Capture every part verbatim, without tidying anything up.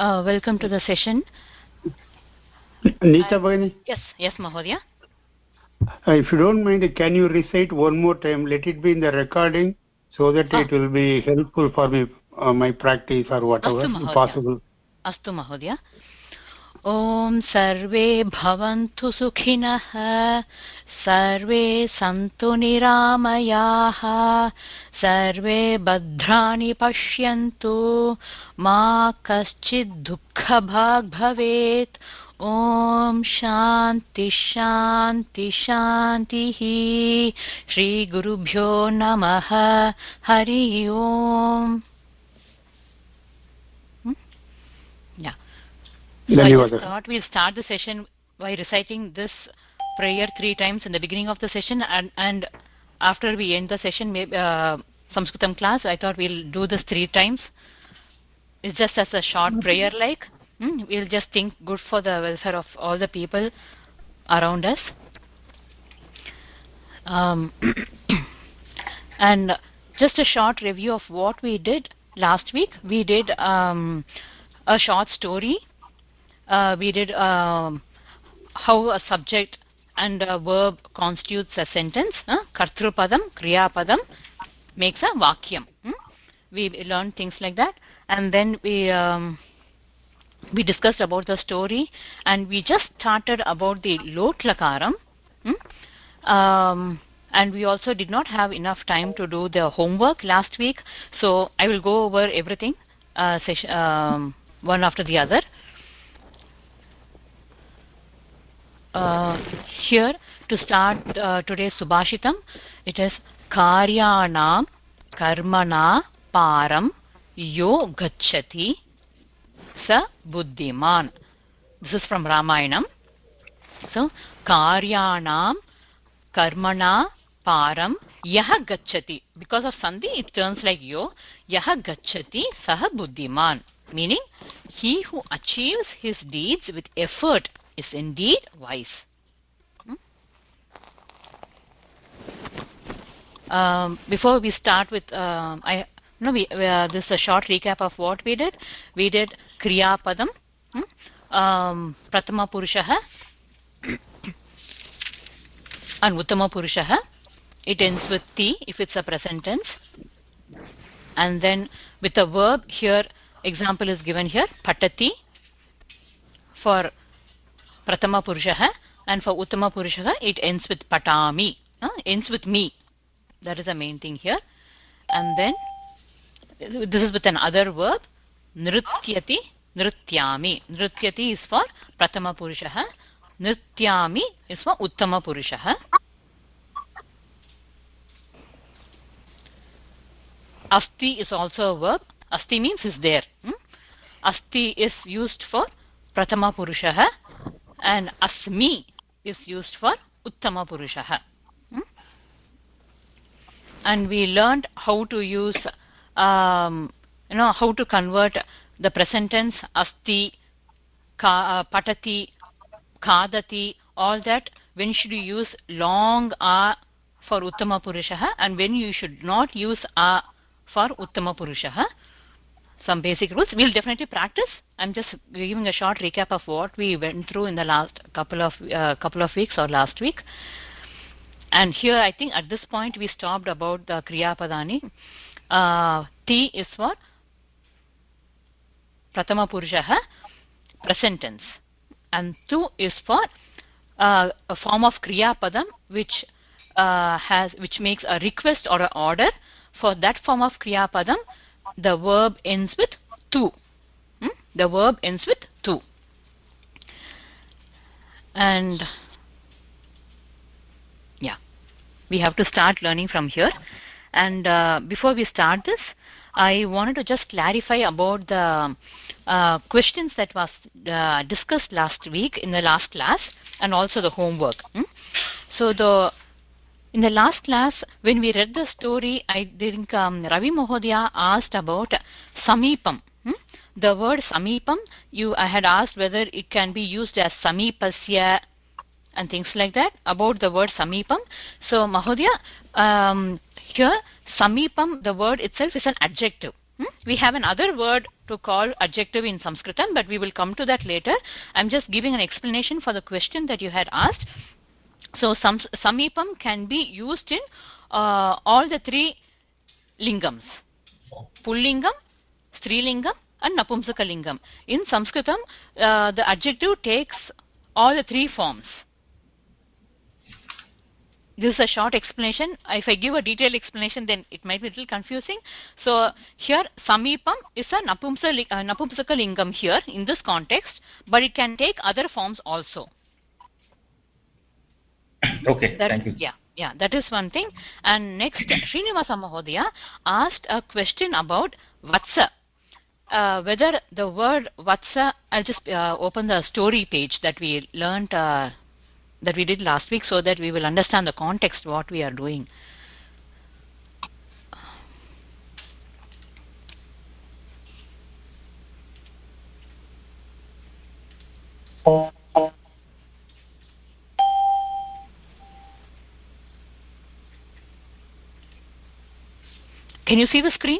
Uh, welcome to the session. Neeta Bhagini? Yes, yes, Mahodaya. Uh, if you don't mind, can you recite one more time? Let it be in the recording so that oh. it will be helpful for me, uh, my practice or whatever, Astu, if Mahodaya. possible. Astu, Mahodaya. ॐ सर्वे भवन्तु सुखिनः सर्वे सन्तु निरामयाः सर्वे भद्राणि पश्यन्तु मा कश्चित् दुःखभाग् भवेत् ॐ शान्ति शान्ति शान्तिः श्रीगुरुभ्यो नमः हरि ओम्. Yeah. So I just thought we'll start the session by reciting this prayer three times in the beginning of the session, and, and after we end the session, maybe uh, Sanskritam class, I thought we'll do this three times. It's just as a short prayer like. Hmm? We'll just think good for the welfare of all the people around us. Um, and just a short review of what we did last week. We did um, a short story. Uh, we did um, how a subject and a verb constitutes a sentence. Uh, Kartrupadam, Kriyapadam makes a Vakyam. Hmm? We learned things like that. And then we um, we discussed about the story, and we just started about the Lot Lakaram. Hmm? Um, and we also did not have enough time to do the homework last week, so I will go over everything uh, session, um, one after the other. Uh, here to start uh, today's Subhashitam, it is Karyanam Karmana Param Yo Gacchati Sa Buddhiman. This is from Ramayanam. So, Karyanam Karmana Param Yaha Gacchati. Because of Sandhi, it turns like Yo. Yaha Gacchati Saha Buddhiman. Meaning, he who achieves his deeds with effort is indeed wise. Hmm? Um, before we start with, um, I no, we, uh, this is a short recap of what we did. We did Kriya Padam, hmm? um, Pratama Purushaha, and Uttama Purushaha. It ends with Ti if it's a present tense. And then with a verb, here, example is given here, Patati for Pratama Purushaha, and for Uttama Purushaha, it ends with Patami, uh, ends with me. That is the main thing here. And then this is with another verb, Nrityati, Nrityami. Nrityati is for Pratama Purushaha, Nrityami is for Uttama Purushaha. Asti is also a verb. Asti means is there. Hmm? Asti is used for Pratama Purushaha, and Asmi is used for Uttama Purushaha. Hmm? And we learned how to use, um, you know, how to convert the present tense Asti, ka, uh, Patati, Kadati, all that. When should you use long A for Uttama Purushaha, and when you should not use A for Uttama Purushaha. Some basic rules. We'll definitely practice. I'm just giving a short recap of what we went through in the last couple of uh, couple of weeks or last week. And here, I think at this point we stopped about the Kriya Padani. Uh, T is for Pratama Purushaha, present tense, and Tu is for uh, a form of Kriya Padam which uh, has which makes a request or an order. For that form of Kriya Padam, the verb ends with tu. Hmm? The verb ends with tu. And yeah, we have to start learning from here. And uh, before we start this, I wanted to just clarify about the uh, questions that was uh, discussed last week in the last class, and also the homework. Hmm? So the in the last class, when we read the story, I think um, Ravi Mahodaya asked about Samipam. Hmm? The word Samipam, you I had asked whether it can be used as Samipasya and things like that, about the word Samipam. So Mahodaya, um, here Samipam, the word itself is an adjective. Hmm? We have another word to call adjective in Sanskritam, but we will come to that later. I'm just giving an explanation for the question that you had asked. So sam, samipam can be used in uh, all the three lingams: pullingam, strilingam, and napumsakalingam. In Sanskritam, uh, the adjective takes all the three forms. This is a short explanation. If I give a detailed explanation, then it might be a little confusing. So here samipam is a napumsakalingam here in this context, but it can take other forms also. Okay, that, thank you. Yeah, yeah, that is one thing. And next, Srinivasa Mahodaya asked a question about Vatsa. Uh, whether the word Vatsa, I'll just uh, open the story page that we learned, uh, that we did last week, so that we will understand the context what we are doing. Can you see the screen?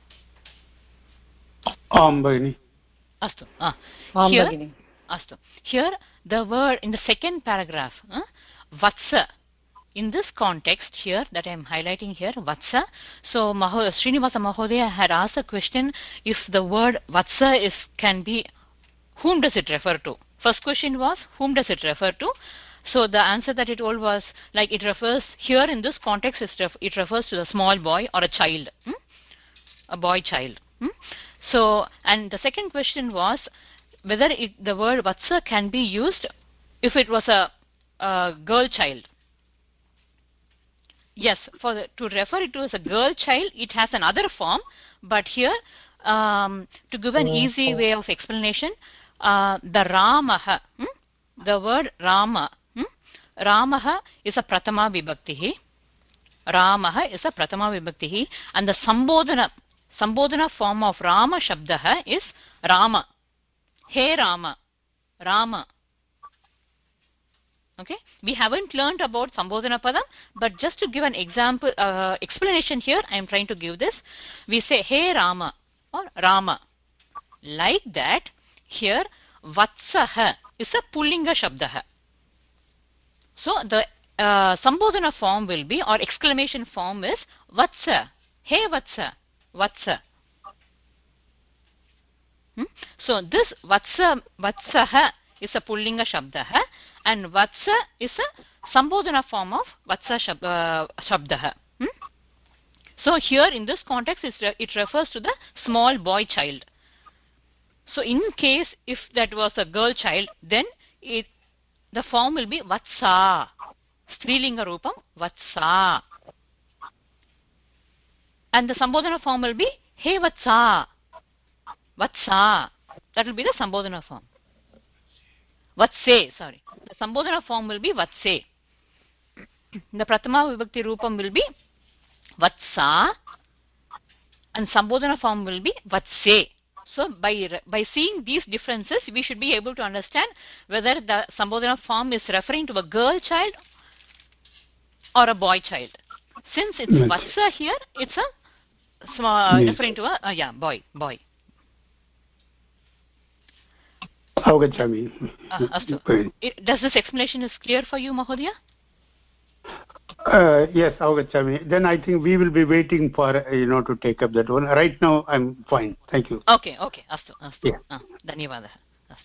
Am Bhagini. Astu. Ah. Am Here, Bhagini. Astu. Here, the word in the second paragraph, uh, Vatsa. In this context here that I am highlighting here, Vatsa. So Maho, Srinivasa Mahodaya had asked a question, if the word Vatsa is can be, whom does it refer to? First question was, whom does it refer to? So the answer that it told was, like, it refers, here in this context, it refers to a small boy or a child, hmm? a boy child. Hmm? So, and the second question was whether it, the word Vatsa can be used if it was a, a girl child. Yes, for the, to refer it to as a girl child, it has another form, but here, um, to give an easy way of explanation, uh, the Ramaha, hmm? the word Rama, hmm? Ramaha is a Pratama Vibhaktihi. Ramaha is a Pratama Vibhaktihi, and the Sambodhana, Sambodhana form of Rama Shabdaha is Rama. Hey Rama, Rama. Okay, we haven't learned about Sambodhana Padam, but just to give an example, uh, explanation here, I am trying to give this. We say, hey Rama, or Rama. Like that, here, Vatsaha is a Pullinga Shabdaha. So, the uh, Sambodhana form will be, or exclamation form is, Vatsa, hey Vatsa, Vatsa. Hmm? So, this Vatsa, Vatsaha is a Pullinga Shabdaha, and Vatsa is a Sambodhana form of Vatsa shab, uh, Shabdaha. Hmm? So here in this context re it refers to the small boy child. So in case if that was a girl child, then it the form will be Vatsa. Strilinga Rupam Vatsa. And the Sambodhana form will be Hey Vatsa. Vatsa. That will be the Sambodhana form. Vatse, sorry. The Sambodhana form will be Vatse. The Pratama Vibhakti Rupam will be Vatsa, and Sambodhana form will be Vatse. So by, by seeing these differences, we should be able to understand whether the Sambodhana form is referring to a girl child or a boy child. Since it's Yes. Vatsa here, it's a small, Yes. referring to a, uh, yeah, boy, boy. Avgachami. Uh, astu. It, does this explanation is clear for you, Mahodaya? Uh, yes, Avgachami. Then I think we will be waiting for, uh, you know, to take up that one. Right now, I'm fine. Thank you. Okay, okay. Astu, astu. Yeah. Uh, Dhanyavadah. Astu.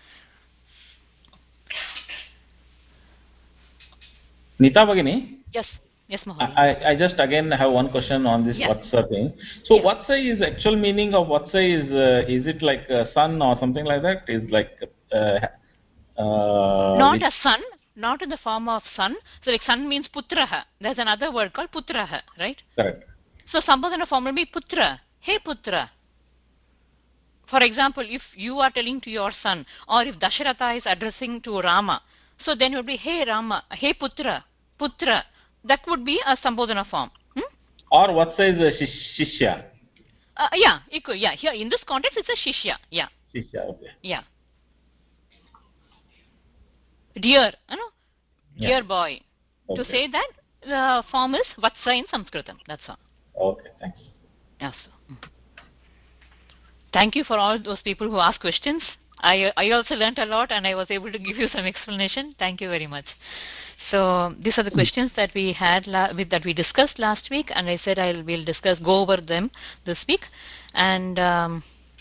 Nita Bhagini? Yes, yes, Mahodaya. I, I just again have one question on this Yeah. Vatsa thing. So Yeah. Vatsa is actual meaning of Vatsa is uh, is it like a son or something like that? Is like uh, uh, Not which, a son, not in the form of son. So like son means putraha. There's another word called putraha, right? correct. So Sambodhana form will be putra. Hey putra. For example, if you are telling to your son, or if Dasharatha is addressing to Rama, so then it would be hey Rama, hey putra, putra. That would be a Sambodhana form. Hmm? Or Vatsa is a shish, shishya. Uh, yeah, equal. Yeah, here in this context, it's a shishya. Yeah, Shishya, okay. yeah. Dear, you know, dear Yeah. boy. Okay. To say that the form is Vatsa in Sanskritam. That's all. Okay, thanks. Yes. Thank you for all those people who asked questions. I, I also learned a lot and I was able to give you some explanation. Thank you very much. So these are the questions that we had la- with, that we discussed last week, and I said I will discuss go over them this week. And um,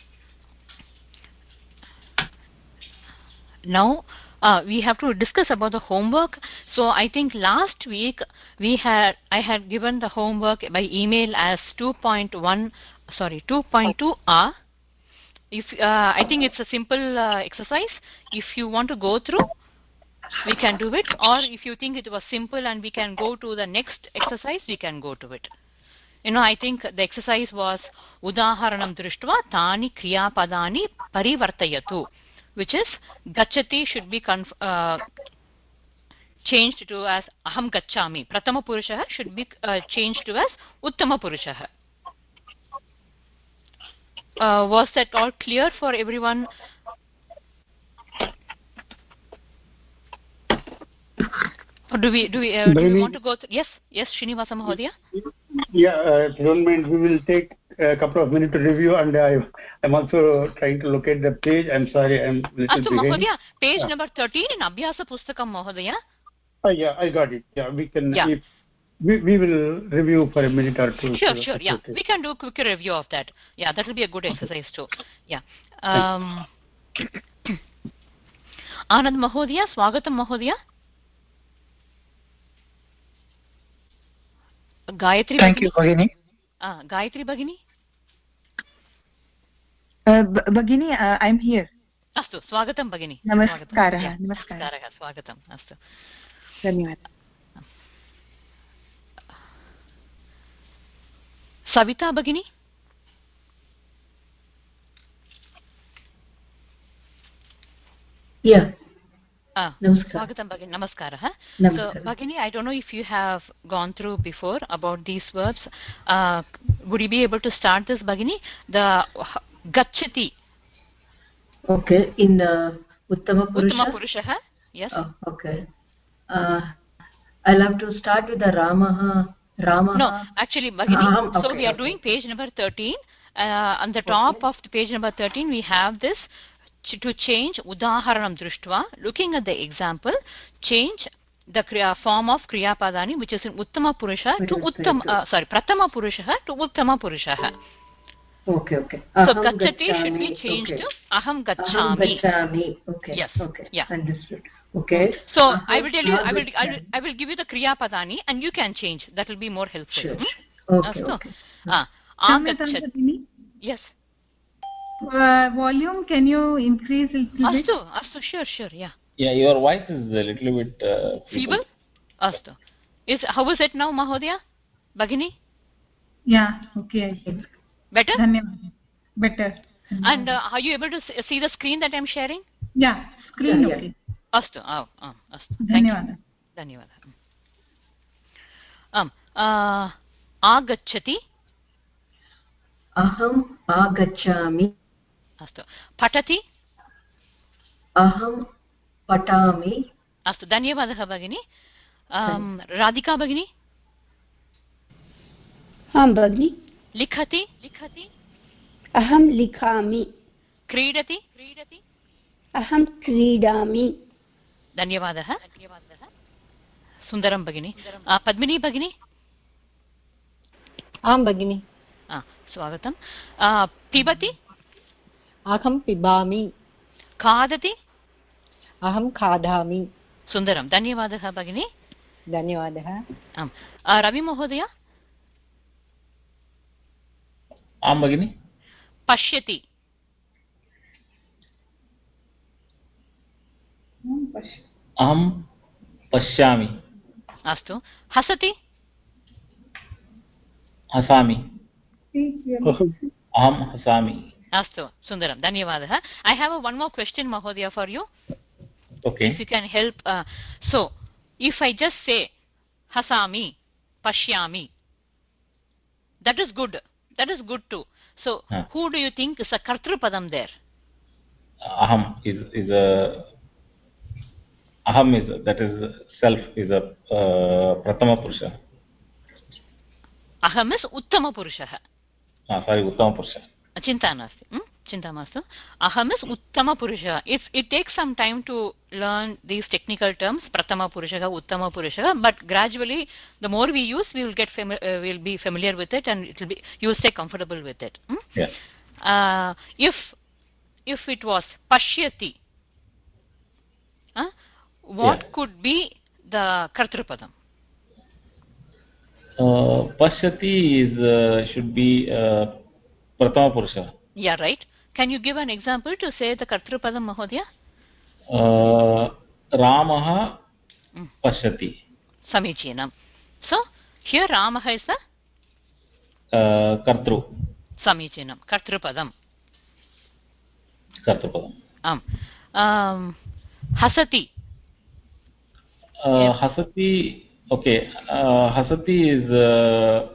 now uh, we have to discuss about the homework. So I think last week we had I had given the homework by email as two point one, sorry, two point two R. If uh, I think it's a simple uh, exercise. If you want to go through, we can do it, or if you think it was simple and we can go to the next exercise, we can go to it. You know, I think the exercise was udaharanam drishtva tani kriyapadani parivartayatu, which is gachati should be conf- uh, changed to as aham gachami. Pratama purushah should be uh, changed to as uttama purushah. Uh, was that all clear for everyone? Or do we do we uh, do we want to go through? Yes, yes, Srinivasa Mahodaya. Yeah, uh, if you don't mind, we will take a couple of minutes to review, and I, I'm also trying to locate the page. I'm sorry, I'm a little Astu, behind. Mahodaya, page yeah. number thirteen in Abhyasa Pustakam, Mahodaya. Oh, yeah, I got it. Yeah, we can. Yeah. If, we we will review for a minute or two. Sure, so sure. Yeah, okay. we can do a quick review of that. Yeah, that will be a good exercise too. Yeah. Um, Anand Mahodaya, Swagatam Mahodaya. Gayatri Thank Bhagini. you, Bhagini. Ah, Gayatri Bhagini. Uh, Bhagini, uh, I'm here. Astu, Swagatam Bhagini. Namaskaraha. Yeah. Namaskaraha. Namaskaraha. Swagatam. Astu. Dhanyawad. Savita Bhagini. Yeah. Ah, Namaskar. Swagatam Bhagini. Namaskaraha. Namaskar. So, Bhagini, I don't know if you have gone through before about these verbs. Uh, would you be able to start this, Bhagini? The gachati. Okay. In uh, Uttama Purusha. Uttama Purusha. Yes. Oh, okay. Uh, I'll have to start with the Ramaha. Ramaha. No, actually, Bhagini. Um, okay, so we are okay. doing page number thirteen. Uh, on the top okay. of the page number thirteen, we have this to change udaharanam drishtva. Looking at the example, change the kriya, form of kriya padani, which is in uttama purusha to uttam. Uh, sorry, pratama purusha to uttama purusha. Okay, okay. So gachati should be changed okay. to aham gachami. Aham gachami. Okay. Yes. Okay. Yeah. Understood. Okay. So aham I will tell you. I will, I will. I will give you the kriya padani, and you can change. That will be more helpful. Sure. Hmm? Okay. Uh, so, okay. Ah, Bhagini, yes. uh, volume, can you increase a little bit? Astu, astu, sure, sure, yeah. Yeah, your voice is a little bit uh, feeble. Feeble? Astu. Is how is it now, Mahodaya? Bhagini? Yeah. Okay. I think. Better. Dhanyawad. Better. And uh, are you able to see the screen that I'm sharing? Yeah. Screen. Yeah, okay. Yeah. Astu. Oh, oh, astu. Thank you. Dhanyawad. Dhanyawad. Um. Uh. Agachati. Aham agachami. Astu. Patati. Aham patami. Astu. Dhanyavadah, Bhagini. Um. Radhika Bhagini. आं भगिनि लिखति लिखति अहं लिखामि क्रीडति क्रीडति अहं क्रीडामि धन्यवादः धन्यवादः सुन्दरं भगिनि पद्मिनी भगिनी आं भगिनि स्वागतं पिबति अहं पिबामि खादति अहं खादामि सुन्दरं धन्यवादः भगिनि धन्यवादः आम् रवि महोदय आं भगिनि पश्यति अहं पश्यामि अस्तु हसति हसामि अहं हसामि अस्तु सुन्दरं धन्यवादः I have a one more question Mahodaya for you. Okay. If you can help. Uh, so, if I just say hasami, pashyami, that is good. That is good too. So, huh. who do you think is a kartru padam there? Aham is is a aham is a, that is self is a uh, pratama purusha. Aham is uttama purushah. Ah, sorry, uttama purusha. Chinta nasti. Hmm? Chinta mastu. Aham is Uttama Purusha. It's, it takes some time to learn these technical terms, Pratama Purusha, Uttama Purusha, but gradually, the more we use, we will get fami- uh, we'll be familiar with it, and it will be you will stay comfortable with it. Hmm? Yeah. Uh, if if it was Pashyati, huh? what Yeah. could be the Kartrupadam? Uh, Pashyati is uh, should be uh, Pratama Purusha. Yeah, right. Can you give an example to say the Kartrupadam, Mahodaya? Uh, Ramaha Mm. Pashyati. Samichinam. So, here Ramaha is the Uh, Kartru. Samichinam. Kartrupadam. Kartrupadam. Um, um, Hasati. Uh, Hasati, okay. Uh, Hasati is uh,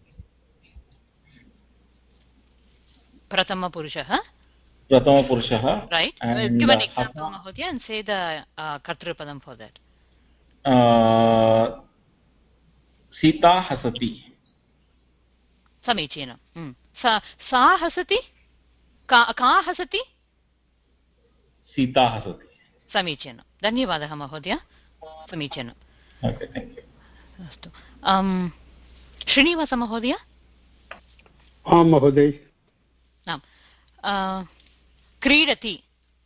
Pratama Purusha. Pratama Purusha. Right. And Give an uh, example, Hasa, Mahodaya, and say the uh, Kartrupadam for that. uh, Sita Hasati. Samichinam. Mm. Sa, sa Hasati? Ka, ka Hasati? Sita Hasati. Samichinam. Dhanyavadaha, Mahodaya. Samichinam. Okay, thank you. Astu. Um, Srinivasa, Mahodaya? आं महोदय. Nam. Uh, Kridati.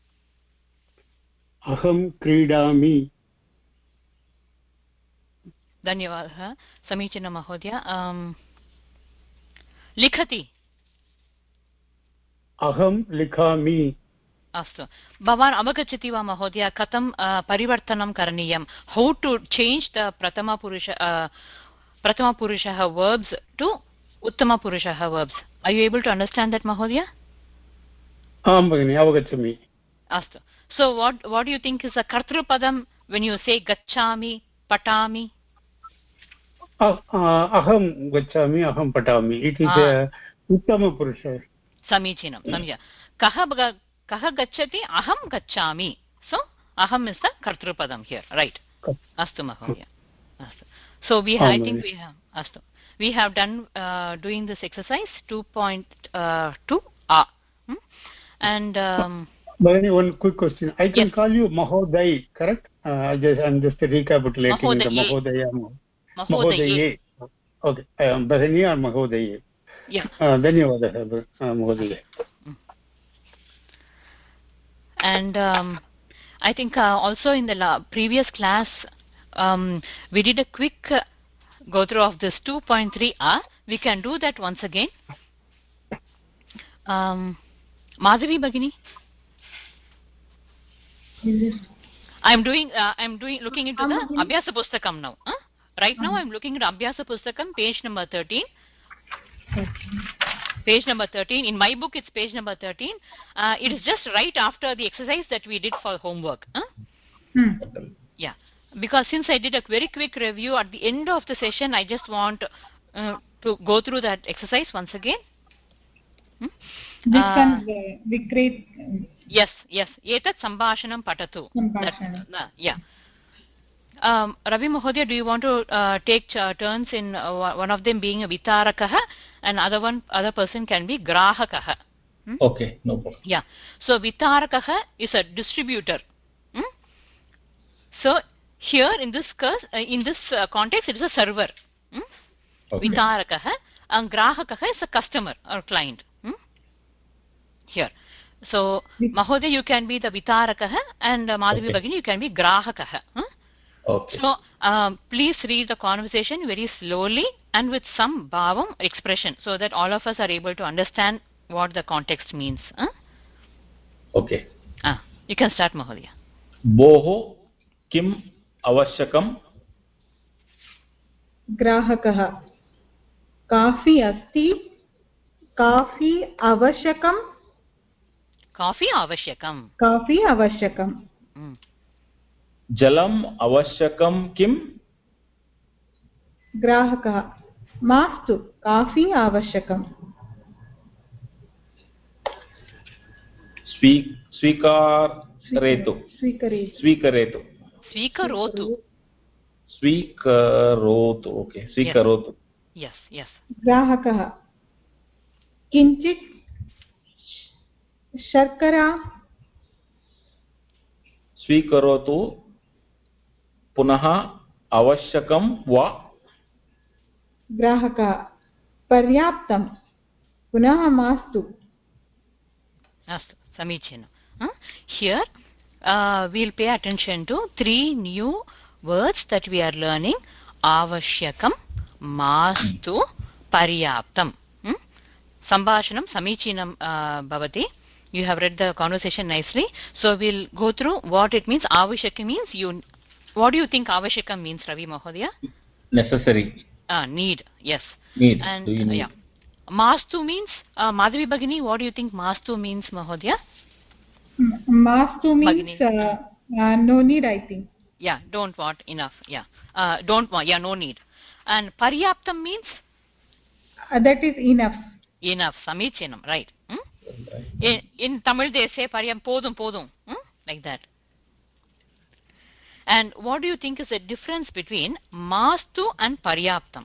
अहं क्रीडामि. धन्यवादः. समीचीनं महोदय. um, लिखति. अहं लिखामि. अस्तु. भवान् अवगच्छति वा महोदय कथं परिवर्तनं करणीयं? how to change the प्रथमपुरुष प्रथमपुरुषः verbs to उत्तमपुरुषः verbs? Are you able to understand that, महोदय? आं भगिनि, अवगच्छामि. अस्तु. So what what do you think is a कर्तृपदं when you say गच्छामि, पठामि? अहं गच्छामि, अहं पठामि. इट् इस् उत्तमपुरुषः. समीचीनं. समीचीनं. कः कः गच्छति? अहं गच्छामि. So aham is the kartrupadam here, right? Astu Mahodaya. Astu. So we have, I think we have astu. We have done uh, doing this exercise two point two a. Hmm? And um, one quick question. I can yes. call you Mahoday, correct? Uh, I just I'm just recapitulating Mahodaye. the Mahodaya. Mahodaye. Okay. I am Bahini or Mahodaye. Yeah. Dhanyawadaha, Mahodaye. And um, I think uh, also in the la previous class um, we did a quick uh, go through of this two point three a. We can do that once again. Um, Madhavi Bhagini, I'm doing uh, I'm doing looking into the Abhyasa Pustakam now. Huh? Right now I'm looking at Abhyasa Pustakam, page number thirteen. Page number thirteen. In my book, it's page number thirteen. Uh, it is just right after the exercise that we did for homework. Huh? Hmm. Yeah. Because since I did a very quick review at the end of the session, I just want uh, to go through that exercise once again. Hmm? Uh, Vikret. Yes, yes. Etat Sambhashanam Patatu. Sambhashanam. That, uh, yeah. Um, Ravi Mahodaya, do you want to uh, take uh, turns in uh, one of them being a Vitarakaha and other one other person can be Grahakaha? Hmm? Okay, no problem. Yeah. So Vitarakaha is a distributor. Hmm? So here in this case, uh, in this uh, context, it is a server. Hmm? Okay. Vitarakaha and Grahakaha is a customer or client. Hmm? Here. So Mahodaya, you can be the Vitarakaha and uh, Madhavi okay. Bhagini, you can be Grahakaha. Hmm? Okay. So um, please read the conversation very slowly and with some bhavam expression so that all of us are able to understand what the context means. Huh? Okay. Ah, you can start, Mahodaya. Boho kim avashyakam? Grahakaha. Kafi asti. Kafi avashyakam. Kafi avashyakam. Kafi avashyakam. Mm. Jalam avashyakam kim? Grahakaha. Mastu. Kafi avashyakam. Speak. Swikaretu. Swikaretu. Swikaretu. Swikarotu. Swikarotu. Okay. Swikarotu. Yes, yes. Grahakaha. Kinchit. Sharkara. स्वीकरोतु पुनः आवश्यकं वा Grahaka. Paryaptam. Punaha mastu. Astu. Samichinam. Huh? Here uh, we'll pay attention to three new words that we are learning. Avashyakam, mastu, paryaptam. Hmm? Sambhashanam samichinam uh, bhavati. You have read the conversation nicely. So we'll go through what it means. Avashyakam means you. What do you think avashyakam means, Ravi Mahodaya? Necessary. Uh, need. Yes. Need. And Do you need? yeah. Mastu means uh, Madhavi Bhagini. What do you think Mastu means, Mahodaya? Mastu means uh, uh, no need, I think. Yeah, don't want, enough. Yeah, uh, don't want. Yeah, no need. And Paryaptam means Uh, that is enough. enough. Samichinam, right? Hmm? In, in Tamil they say Paryam podum podum, hmm? Like that. And what do you think is the difference between Mastu and Paryaptam?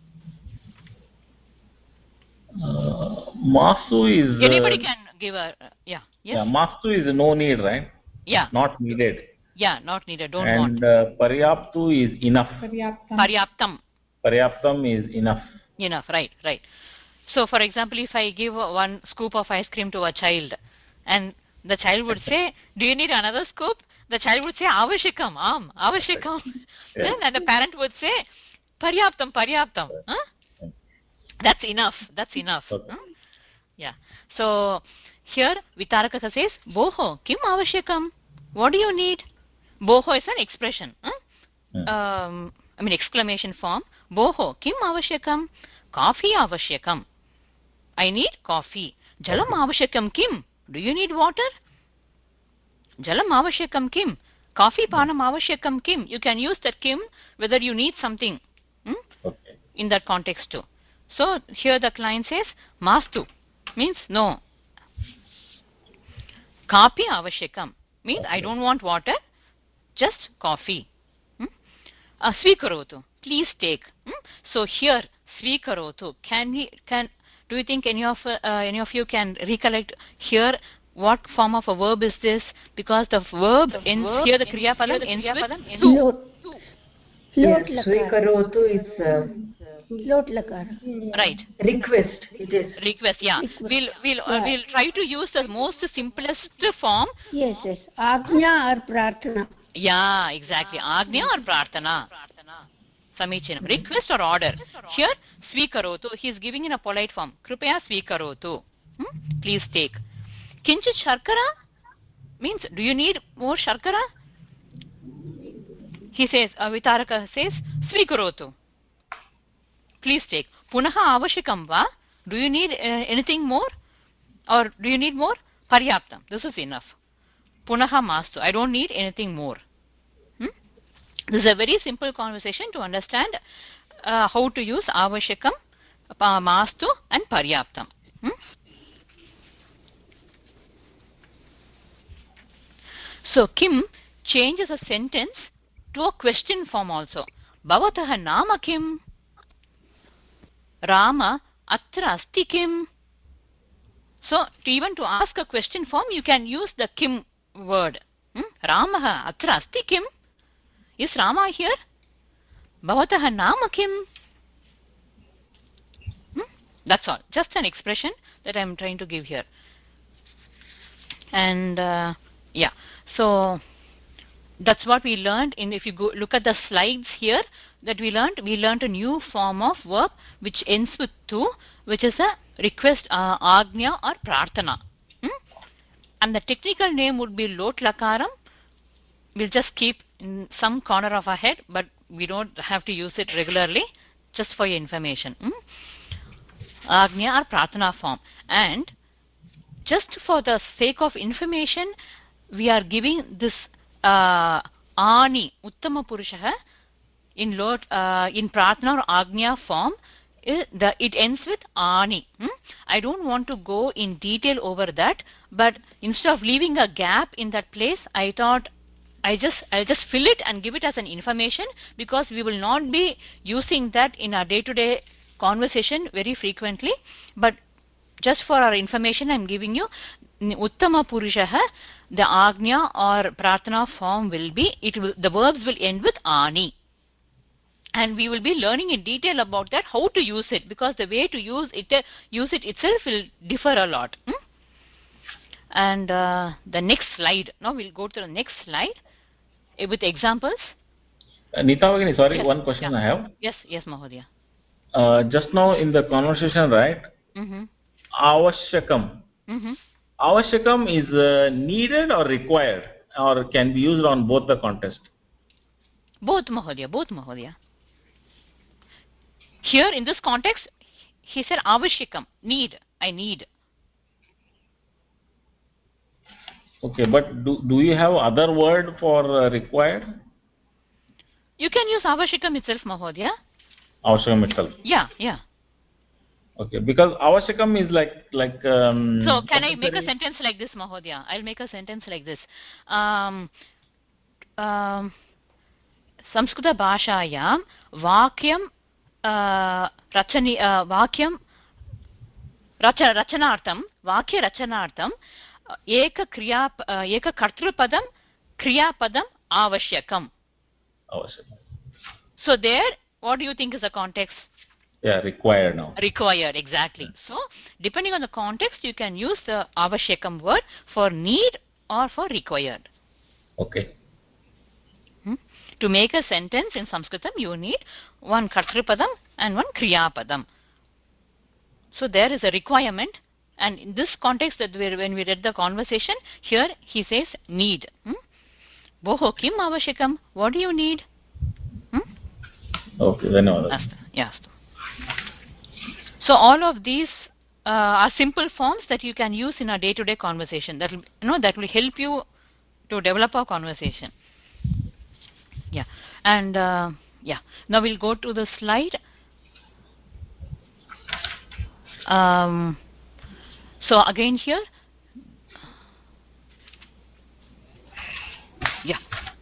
Uh, mastu is. Anybody uh, can give a uh, yeah. Yes. Yeah, mastu is no need, right? Yeah. Not needed. Yeah, not needed. Don't and, want. And uh, paryaptu is enough. Paryaptam. Paryaptam. Paryaptam is enough. Enough, right, right. So, for example, if I give one scoop of ice cream to a child, and the child would say, "Do you need another scoop?" The child would say, "Avashikam, am, avashikam." Yeah. Then, and the parent would say, "Paryaptam, paryaptam." Huh? That's enough. That's enough. Okay. Huh? Yeah. So here Vitaraka says, "Boho, kim avashikam?" What do you need? Boho is an expression. Huh? Hmm. Um, I mean exclamation form. Boho, kim avashikam? Coffee avashikam. I need coffee. Jalam avashikam kim? Do you need water? Jalam avashikam kim? Coffee panam avashikam kim? You can use that kim whether you need something. Hmm? Okay. In that context too. So here the client says mastu means no. Kapi avashikam means okay. I don't want water, just coffee. Hmm? Uh, swikarotu, please take. Hmm? So here swikarotu, can we can do you think any of uh, any of you can recollect here what form of a verb is this? Because the verb the ends verb here the kriya padam ends with tu. Lot. Lot yes, swikarotu is uh, lot lakara. Right. Request. It is request. Yeah. Request. We'll we'll uh, yeah. we'll try to use the most simplest form. Yes, yes. Agnya or prarthana. Yeah, exactly. Agnya or prarthana. Samichinam. Request or order. Here, swikarotu. He is giving in a polite form. Kripaya swikarotu. Hmm? Please take. Kinchit sharkara means, do you need more sharkara? He says, uh, Vitaraka says, swikarotu. Please take. Punaha avashikam va? Do you need uh, anything more? Or do you need more? Paryaptam. This is enough. Punaha mastu. I don't need anything more. Hmm? This is a very simple conversation to understand uh, how to use avashikam, mastu and paryaptam. Hmm? So Kim changes a sentence to a question form also. Bhavataha nama kim? Rama atra asti kim? So to even to ask a question form, you can use the kim word. Hmm? Ramaha atra asti kim? Is Rama here? Bhavataha nama kim? Hmm? That's all. Just an expression that I am trying to give here. And uh, yeah, so that's what we learned. In if you go look at the slides here that we learned, we learned a new form of verb which ends with tu, which is a request, uh, agnya or prarthana. Hmm? And the technical name would be lot lakaram. We'll just keep in some corner of our head, but we don't have to use it regularly, just for your information. Hmm? Agnya or prarthana form. And just for the sake of information, we are giving this uh, ani, uttama purushaha, in lot, uh, in prarthana or agnya form. It, the, it ends with ani. Hmm? I don't want to go in detail over that, but instead of leaving a gap in that place, I thought I just I'll just fill it and give it as an information, because we will not be using that in our day-to-day conversation very frequently. But just for our information, I'm giving you Uttama Purushaha, the Agnya or Prarthana form will be, it will, the verbs will end with Ani. And we will be learning in detail about that, how to use it, because the way to use it, uh, use it itself will differ a lot. Hmm? And uh, the next slide, now we'll go to the next slide uh, with examples. Uh, Nita Bhagini, sorry, Yes. one question Yeah. I have. Yes, yes, Mahodaya. Uh, just now in the conversation, right? Mm-hmm. Avashyakam. Mm-hmm. Avashyakam is uh, needed or required, or can be used on both the context? Both, Mahodaya, both, Mahodaya. Here in this context, he said avashyakam, need, I need. Okay, but do, do you have other word for uh, required? You can use avashyakam itself, Mahodaya. Avashyakam itself. Yeah, yeah. Okay, because avashyakam is like like. Um, so can I make a sentence like this, Mahodaya? I'll make a sentence like this. Um, um, Samskrita bhashayam vakyam uh, rachani uh, vakyam racha rachanartham vakya rachanartham eka kriya uh, eka kartrupadam kriyapadam avashyakam. Avashyakam. So there, what do you think is the context? Yeah, required now. Required, exactly. So depending on the context, you can use the avashyakam word for need or for required. Okay. Hmm? To make a sentence in Sanskritam, you need one kartrupadam and one kriyapadam. So there is a requirement, and in this context, that we, when we read the conversation, here he says need. Hmm? Boho kim avashyakam? What do you need? Hmm? Okay, dhanyawad. Astu. Yeah, astu. So all of these uh, are simple forms that you can use in a day-to-day conversation. That will, you know, that will help you to develop a conversation. Yeah, and uh, yeah. Now we'll go to the slide. Um, so again here, yeah.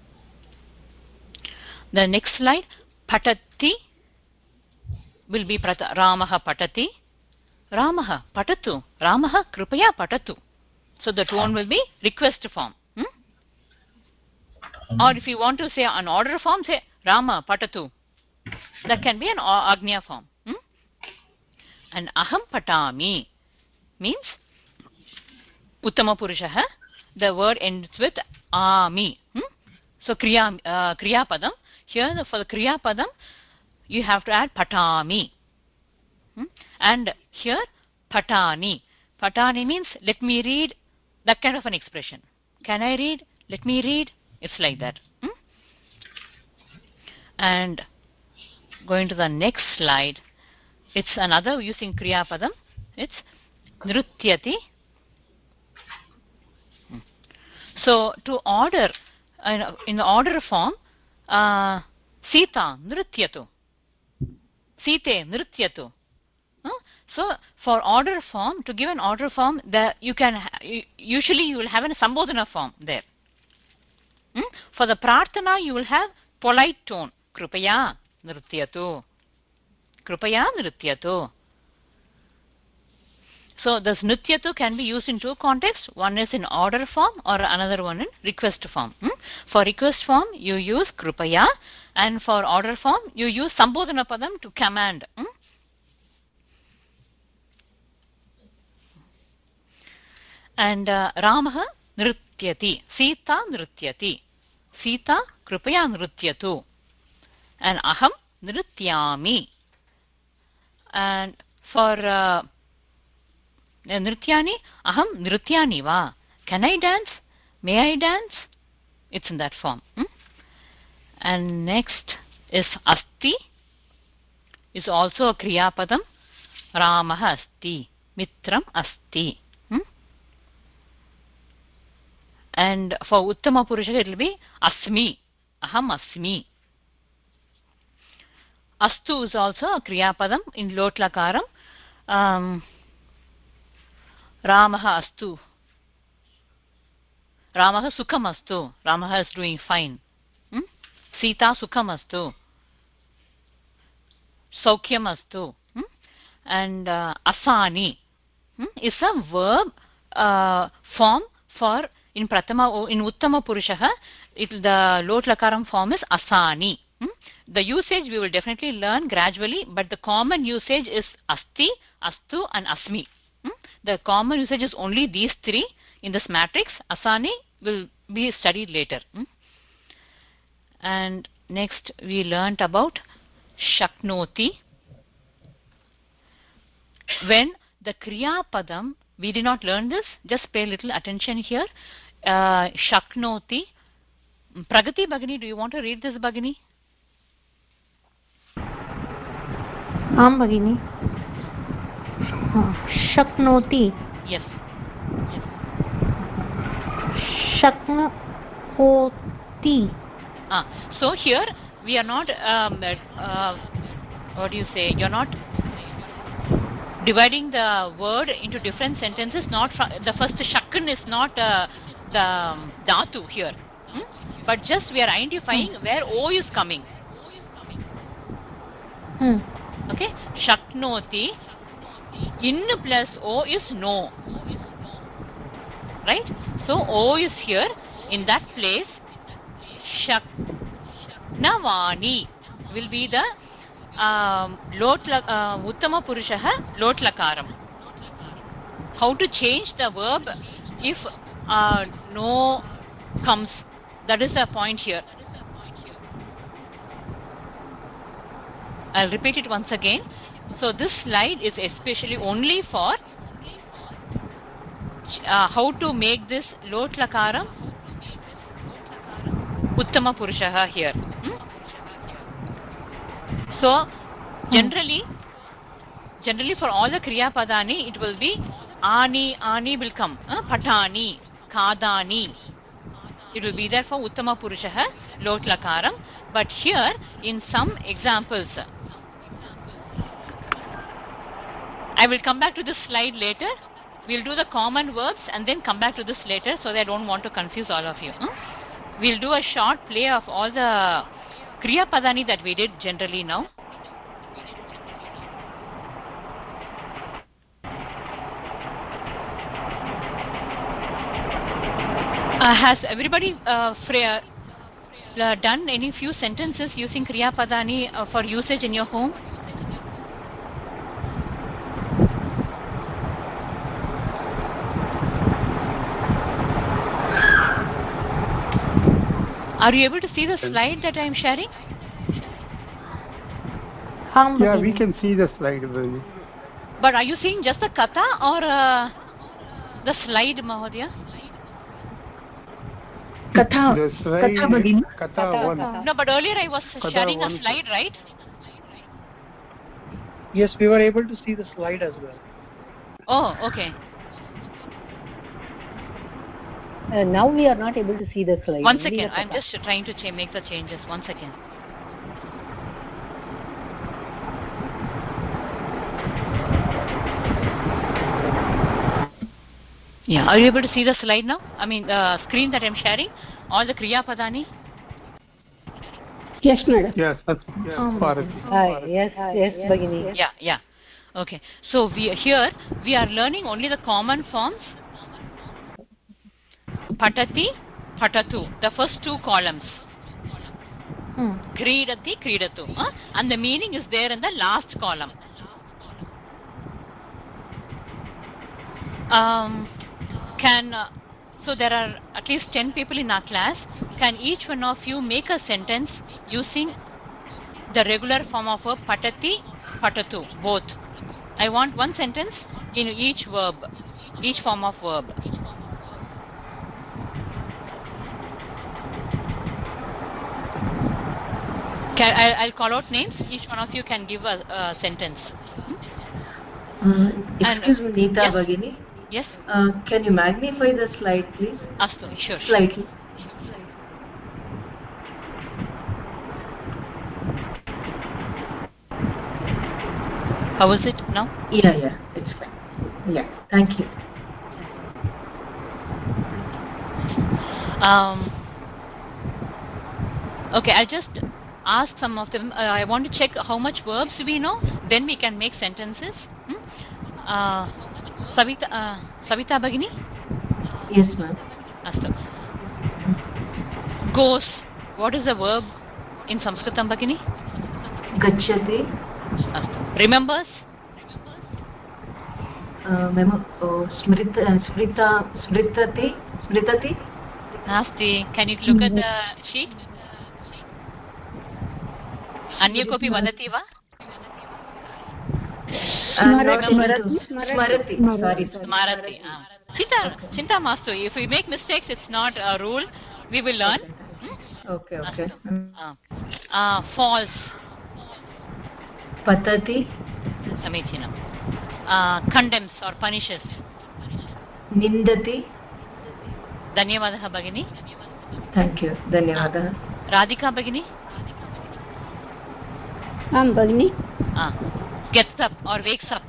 The next slide, patati will be prata, Ramaha patati. Ramaha patatu. Ramaha kripaya patatu. So the tone will be request form. Hmm? Or if you want to say an order form, say Rama patatu. That can be an agnya form. Hmm? And aham patami means uttama purushaha. The word ends with ami. Hmm? So kriya uh, kriya padam. Here the, for the kriya padam, you have to add patami. Hmm? And here patani. Patani means let me read. That kind of an expression. Can I read? Let me read. It's like that. Hmm? And going to the next slide, it's another using kriya padam. It's nrutyati. Hmm. So to order uh, in the order form, uh, Sita nrutyatu. Site nrutyatu. Huh? So for order form, to give an order form, the you can ha usually you will have a sambodhana form there. Hmm? For the prarthana, you will have polite tone. Kripaya nrutyatu. Kripaya nrutyatu. So this nrutyatu can be used in two contexts. One is in order form or another one in request form. Hmm? For request form, you use kripaya, and for order form, you use sambodhana padam to command. Hmm? And uh, Ramaha nrutyati. Sita nrutyati. Sita kripaya nrutyatu. And aham nrutyami. And for uh, nrutyani, aham nrutyani va. Can I dance? May I dance? It's in that form. Hmm? And next is asti. Is also a kriya padam. Ramaha asti. Mitram asti. Hmm? And for uttama purusha, it will be asmi. Aham asmi. Astu is also a kriya padam in lot lakaram. Um, Ramaha astu. Ramaha sukham astu. Ramaha is doing fine. Hmm? Sita sukham astu. Saukhyam astu. Hmm? And uh, asani. hmm, is a verb uh, form for in Prathama, in Uttama Purushaha, it, the Lot Lakaram form is Asani. Hmm? The usage we will definitely learn gradually, but the common usage is Asti, Astu and Asmi. Hmm? The common usage is only these three in this matrix. Asani will be studied later. Hmm? And next we learnt about Shaknoti. When the Kriya Padam, we did not learn this, just pay little attention here. Uh, Shaknoti. Pragati Bhagini, do you want to read this, Bhagini? Am Bhagini. Shaknoti. Yes. Yes. Shaknoti. Ah, so here we are not, um, uh, what do you say, you're not dividing the word into different sentences. Not from, the first shakn is not uh, the um, dhatu here, hmm? But just we are identifying hmm. where O is coming. Hmm. Okay, Shaknoti, in plus O is no, right? So O is here, in that place Shaknavani will be the um, lot uh, Uttama Purushaha Lot Lakaram. How to change the verb if uh, no comes, that is the point here. I'll repeat it once again. So this slide is especially only for uh, how to make this Lot Lakaram Uttama Purushaha here. Hmm? So generally, generally for all the Kriya Padani, it will be Ani, Ani will come. Uh, Patani, Kadani. It will be there for Uttama Purushaha, Lot Lakaram. But here, in some examples, I will come back to this slide later. We'll do the common verbs and then come back to this later, so that I don't want to confuse all of you. Hmm? We'll do a short play of all the Kriya Padani that we did generally now. Uh, has everybody uh, uh, done any few sentences using Kriya Padani uh, for usage in your home? Are you able to see the slide that I am sharing? Yeah, we can see the slide. But are you seeing just the katha or uh, the slide, Mahodaya? Katha. The slide. Katha, katha, katha one. No, but earlier I was katha sharing one. a slide, right? Yes, we were able to see the slide as well. Oh, okay. Uh, now we are not able to see the slide. One second, I'm just trying to make the changes. One second. Yeah, are you able to see the slide now? I mean, the screen that I'm sharing, all the Kriya Padani. Yes, madam. Yes, that's, yes, um, uh, yes, yes, Bhagini. Yeah, yeah. Okay. So we here we are learning only the common forms. Patati, patatu, the first two columns. Hmm. Kridati, kridatu. Huh? And the meaning is there in the last column. Um, can, uh, so there are at least ten people in our class. Can each one of you make a sentence using the regular form of verb patati, patatu, both? I want one sentence in each verb, each form of verb. Can, I'll, I'll call out names. Each one of you can give a, a sentence. Uh, excuse and, me, Neeta yes? Bhagini. Yes. Uh, can you magnify the slide, please? Astu, sure. Slightly. How is it now? Yeah, yeah, it's fine. Yeah, thank you. Um. Okay, I'll just ask some of them. Uh, I want to check how much verbs we know. Then we can make sentences. Hmm? Uh, Savita, uh, Savita Bhagini? Yes, ma'am. Astu. Goes. What is the verb in Sanskritam Bhagini? Gacchati. Astu. Remembers? Uh, memo, oh, smrita, smrita, smritati, smritati. Nasti. Can you look at the sheet? Anya kopi vadati va? Smarati. Smarati. Sorry. Smarati. Ah. Chinta, chinta mastu. If we make mistakes, it's not a rule. We will learn. Okay, okay. Ah. Uh, false. Patati. Samichinam. Uh, condemns or punishes. Nindati. Dhanyavadaha Bhagini. Thank you. Dhanyavadaha. Ah. Radhika Bhagini. Am Bhagini. Ah. Gets up or wakes up.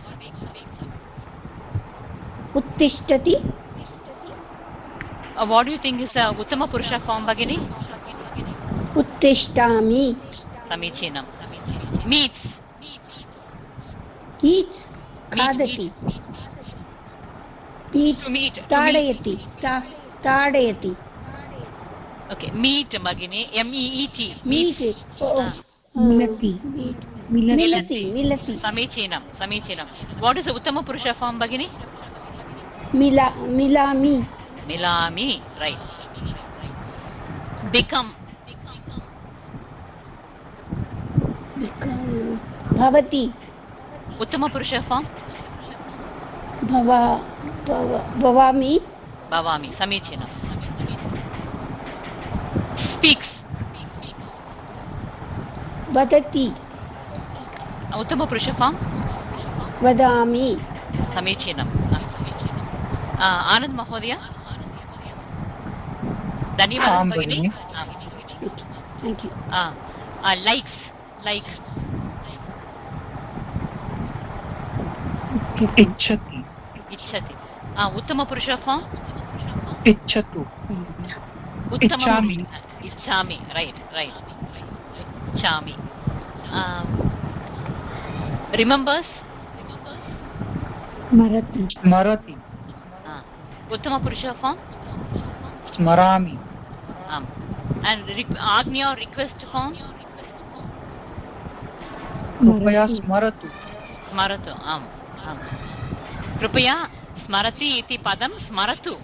Uttishtati. Uh, what do you think is the Uttama Purusha form, Bhagini? Uttishtami. Samichinam. Meets. Eats. Khadati. Eats. To meet. Tadayati. Tadayati. Okay. Meet, Bhagini. M E E T. Meet. Oh. Milati. Milati. Milati. Samichinam. Samichinam. What is the Uttama Purusha form, Bhagini? Mila. Milami. Milami. Right. Become. Become. Bhavati. Uttama Purusha form? Bhava. Bhava. Bhavami. Bhavami. Samichinam. Speaks. Vadati. Uttama Purusha form? Vadami. Samichinam. Uh, Anand Mahodaya? Dhanyavadaha Bhagini. Thank you. Uh, uh, likes. Likes. Ichchati. Ichchati. Uh, Uttama Purusha form? Ichchatu. Uttama Ichchami. Ichchami. Right, right. Ichchami. Um, remembers? Marati. Smarati. Uh, Uttama Purusha form? Smarami. Um, and Agnya or request form? Krupaya smaratu. Smaratu. Um, um. Krupaya smarati iti padam smaratu.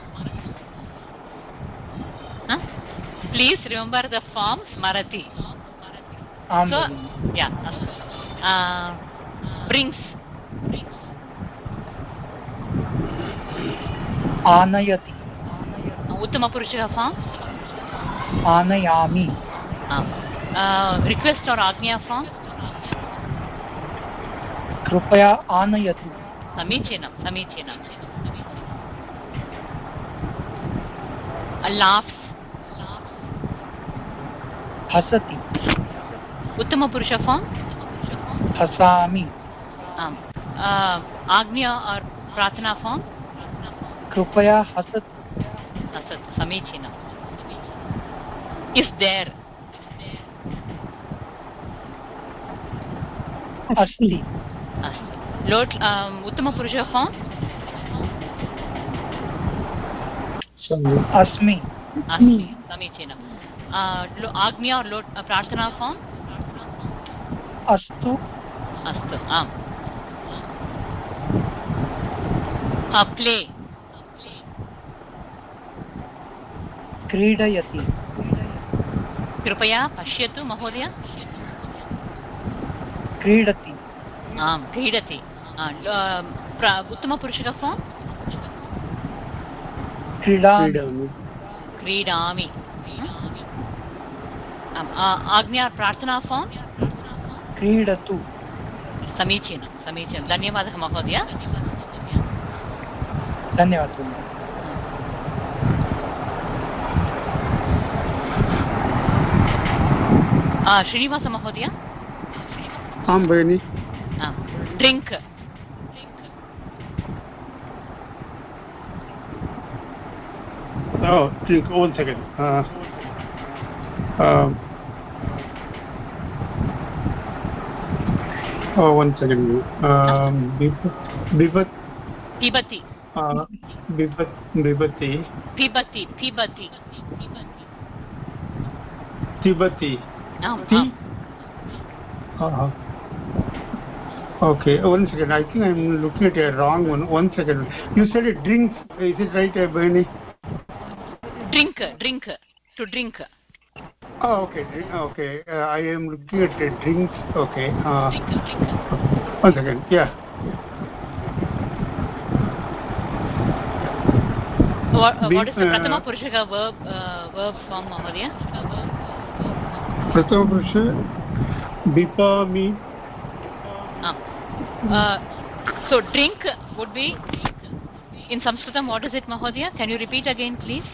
Huh? Please remember the form smarati. Am So, Bhagini. yeah. Uh, brings. Anayati. Uttama Purusha form? Anayami. Um, uh, request or Agnya form? Krupaya anayatu. Samichinam. Samichinam. Uh, laughs. Hasati. Uttama Purusha form? Hasami. Um, uh, Agnya or Pratana form? Krupaya hasatu. Hasat. Samichinam. Is there. Asti. Asti. Lot, um, Uttama Purusha form? Asmi. Asmi. Samichinam. Uh, Agnya or lot, uh, Pratana form? Astu. Astu. Um. Uh, play. Kridayati. Kripaya pashyatu Mahodaya. Kridati. Um, Kridati. Uh, Uttama Purusha form? Kridami. Kridami. Um, uh, Agnya or Pratana form? Kridatu. Samichinam. Samichinam. Dhanyavadaha Mahodaya. Dhanyavadaha. Uh, Srinivasa Mahodaya. Am Bhagini. Uh, drink. Oh, drink. One second. Uh, um, oh, one second. Um, Bipat. Pibati. Uh, Bibati. Pibati. Pibati. Tibati. Um, T? um. Uh, okay, one second. I think I'm looking at a wrong one. One second. You said it drinks. Is it right, uh, Bernie? Drink, drink, to drink. Oh, okay. Drink, okay. Uh, I am looking at the drinks. Okay. Uh, drink, drink. One second. Yeah. What, uh, Be, what is the uh, Prathama Purushaka verb, uh, verb form, Mahodaya? Prathama Purusha, Bipami. Um, uh, so drink would be, in Sanskritam, what is it, Mahodaya? Can you repeat again, please?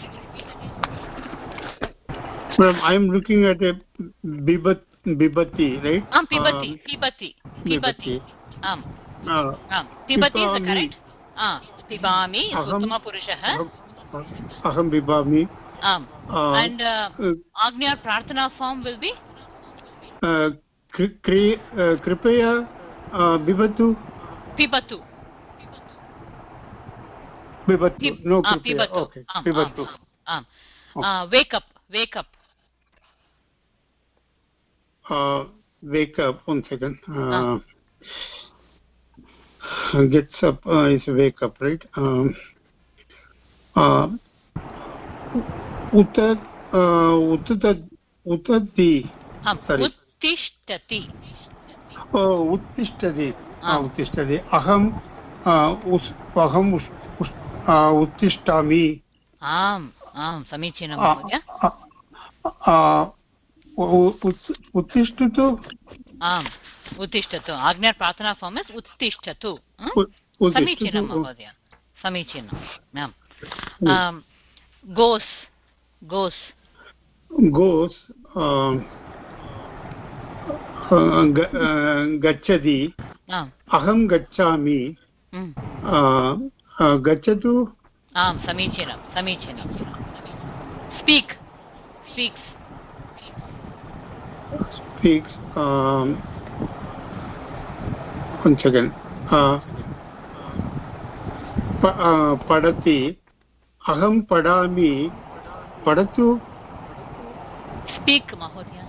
Well, I am looking at a bibat, bibati, right? Um, pibati, um, pibati, pibati. Um, uh, um, pibati pipami. is the correct. Ah, pibami is Uttama Purushaha. Aham bibami. Um, uh, and uh, uh, Agnya Prarthana form will be? Uh, kri, uh, kripaya uh, bibatu. Pibatu. Bibatu. Pib, No ah, kripaya. pibatu. Okay. Um, Bibatu. um, um. Uh, wake up. Wake up. Uh, wake up. One second. Uh, um. Gets up uh, is wake up, right? Um, uh, Uttat, uh, Uttat, Uttati. Um, Sorry. Uttishtati. Oh, Uttishtati. Um. Uh, Uttishtati. Aham, uh, us, Aham us, us, uh, Uttishtami. Am, am, Samichinam, Mahodaya. Uh, Uttishtatu. Am, Uttishtatu. Agnya Prarthana form is Uttishtatu. Samichinam, Mahodaya. Samichinam. Am. Um, goes. Goes. Goes. Um, uh, gachadi. Am. Aham gachami. Mm. Uh, uh, gachatu. Am, Samichinam. Samichinam. Speak. Speaks. Speaks. Um, one second. Uh, pa, uh, padati. Aham padami. Padatu. Speak, Mahodaya.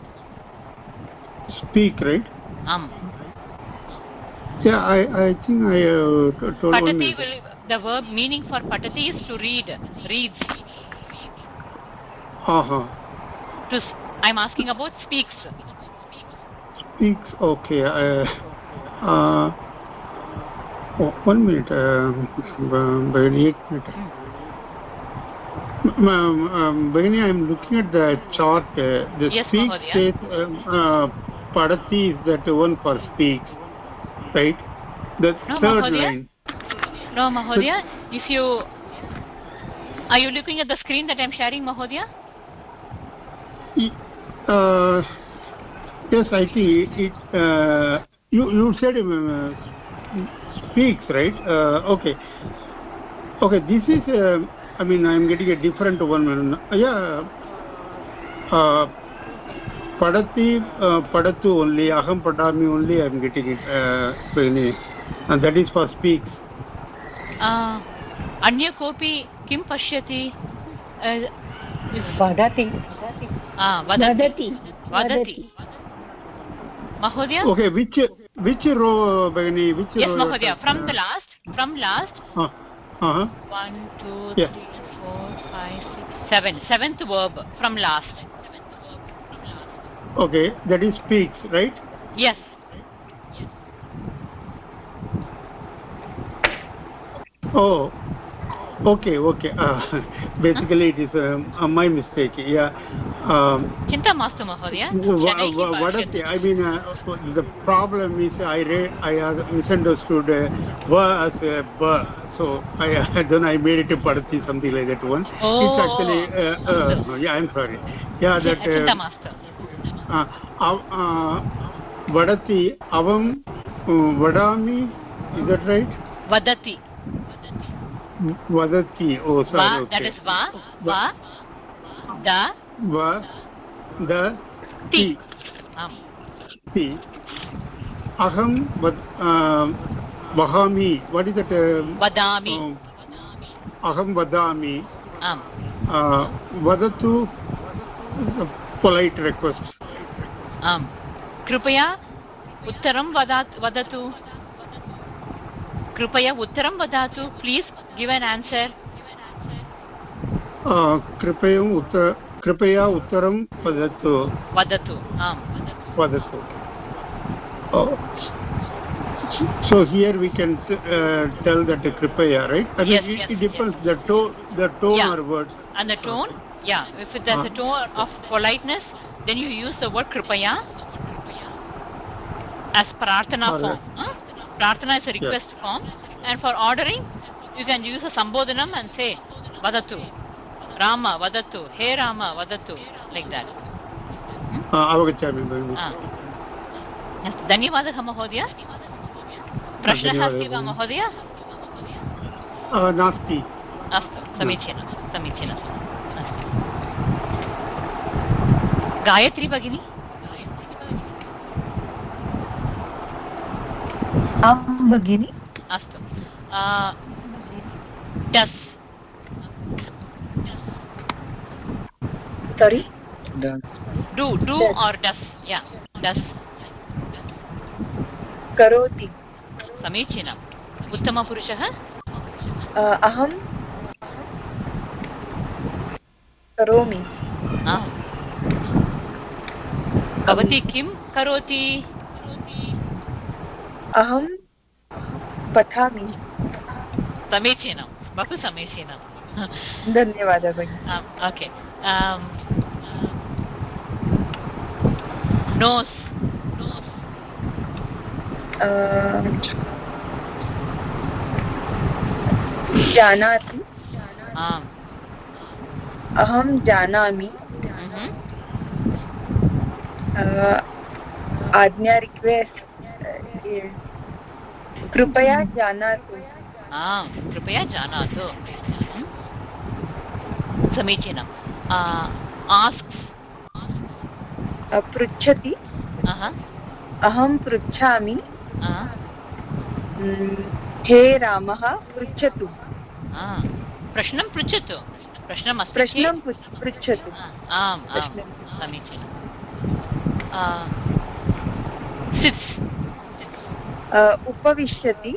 Speak, right? Am. Yeah, I, I think I uh, told Patati one. will, the verb meaning for patati is to read. Reads. Uh-huh. To, I'm asking about speaks. Speaks, okay. Uh, uh, oh, one minute. Um, Bhagini, eight minutes. Hmm. Um, Bhagini, I'm looking at the chart. Uh, the yes, speak Mahodaya. says um, uh, Padati is that one for speaks, right? The no, third Mahodaya? line. No, Mahodaya. The, if you... Are you looking at the screen that I'm sharing, Mahodaya? Uh, yes, I think it. Uh, you you said uh, speaks, right? Uh, okay. Okay, this is. Uh, I mean, I'm getting a different one. Yeah. Uh, Padati, uh, Padatu only, Aham Padami only. I'm getting it. Uh, and that is for speaks. Uh, Anya kopi kim pashyati? Uh, Vadati. Ah, vadati. Vadati. Vadati. Mahodaya? Okay, which which row, Bhagini? Which yes, row? Mahodaya. From uh, the last. From last. Uh, uh-huh. One, two, yeah. three, four, five, six, seven. Seventh verb from last. Okay, that is speaks, right? Yes. Oh, okay, okay. Uh, basically, it is um, uh, my mistake. Yeah. Um, Chinta mastu, Mahodaya. What I mean, uh, the problem is I read, I uh, misunderstood uh, va as a ba. So I, I don't know, I made it a Padati, something like that one. Oh, it's actually, uh, uh, yeah, I'm sorry. Yeah, that. Chinta mastu. Uh, uh, Vadati, Avam, uh, Vadami, is that right? Vadati. Vadati, oh, sorry, va, okay. That is va, va, da, va, da, ti. ti. Um. ti. Aham, vad, uh, Vahami. What is that? Uh, Vadami. Uh, aham vadami. Am. Uh, vadatu. Polite request. Am. Kripaya uttaram vadat vadatu. Kripaya uttaram vadatu. Please give an answer. Uh, Kripaya uttar Kripaya uttaram vadatu. Vadatu. Am. Vadatu. Oh. So here we can uh, tell that the Kripaya, right? I yes, mean, yes, it, it depends yes. the tone, the tone yeah. or word. And the tone, okay. yeah. If there's uh, a tone of politeness, then you use the word Kripaya as prarthana right. form. Huh? Prarthana is a request yes. form, and for ordering, you can use a sambodhanam and say vadatu, Rama vadatu, hey Rama vadatu, like that. Avagachami bhagini. धन्यवादः महोदय. प्रश्नः अस्ति वा महोदय? नास्ति. अस्तु, समीचीनं समीचीनं. गायत्री भगिनी. आं भगिनी. अस्तु. Does. Sorry? Do, do or does? Yeah, does. करोति. समीचीनम्. उत्तमपुरुषः? अहं करोमि. भवती किं करोति? अहं पठामि. समीचीनं, बहु समीचीनं. धन्यवादः भगिनी. ओके. नोस्. जानाति. आम्. अहं जानामि. आज्ञा रिक्वेस्ट. कृपया जानातु. आम्, कृपया जानातु. समीचीनम्. आस्क्स्. पृच्छति. अहं पृच्छामि. हे रामः पृच्छतु. प्रश्नं पृच्छतु. प्रश्नम् अस्ति. प्रश्नं पृच्छतु. आम् आम्, समीचीनं. सिट्स्. उपविशति.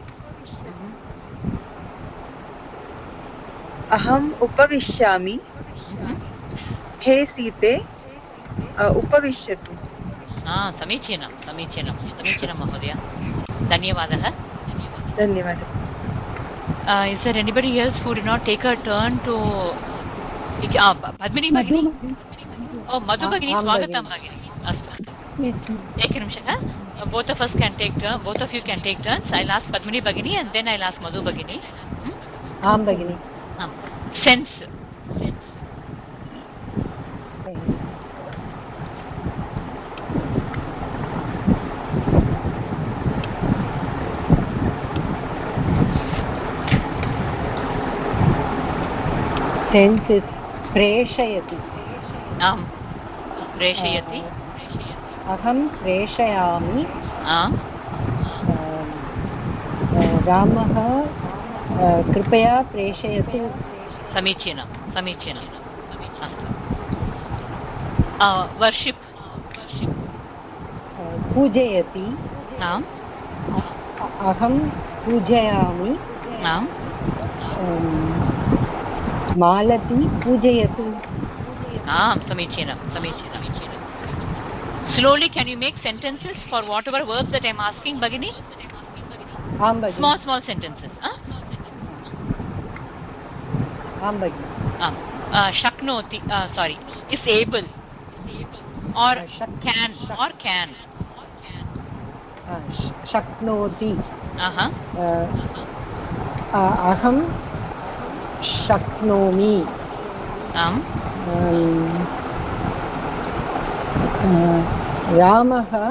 अहम् उपविशामि. हे सीते उपविशतु. समीचीनं समीचीनं समीचीनं महोदय. धन्यवादः. धन्यवादः. Is there anybody else who did not take a turn to Padmini Bhagini? Oh, Madhu Bhagini, Swagatam Bhagini. Astu. Ekanimisha. Both of us can take turn. Both of you can take turns. I'll ask Padmini Bhagini and then I'll ask Madhu Bhagini. Aam Bhagini. Sense. Sense is प्रेषयति. आम्, प्रेषयति. अहं प्रेषयामि. आम्. रामः कृपया प्रेषयतु. समीचीनं समीचीनं. वर्शिप्. पूजयति. आम्. अहं पूजयामि. आम्. मालती पूजयतु. आम्, समीचीनं समीचीनं. Slowly, can you make sentences for whatever verbs that I'm asking, Bhagini? Aam Bhagini. Small small sentences. Huh? Aam Bhagini. Aam. Uh, shaknoti. Uh, sorry. Is able. Or uh, shak can. Shak or can. Uh, shaknoti. Uh-huh. Uh, uh, aham shaknomi. Um. um uh, Ramaha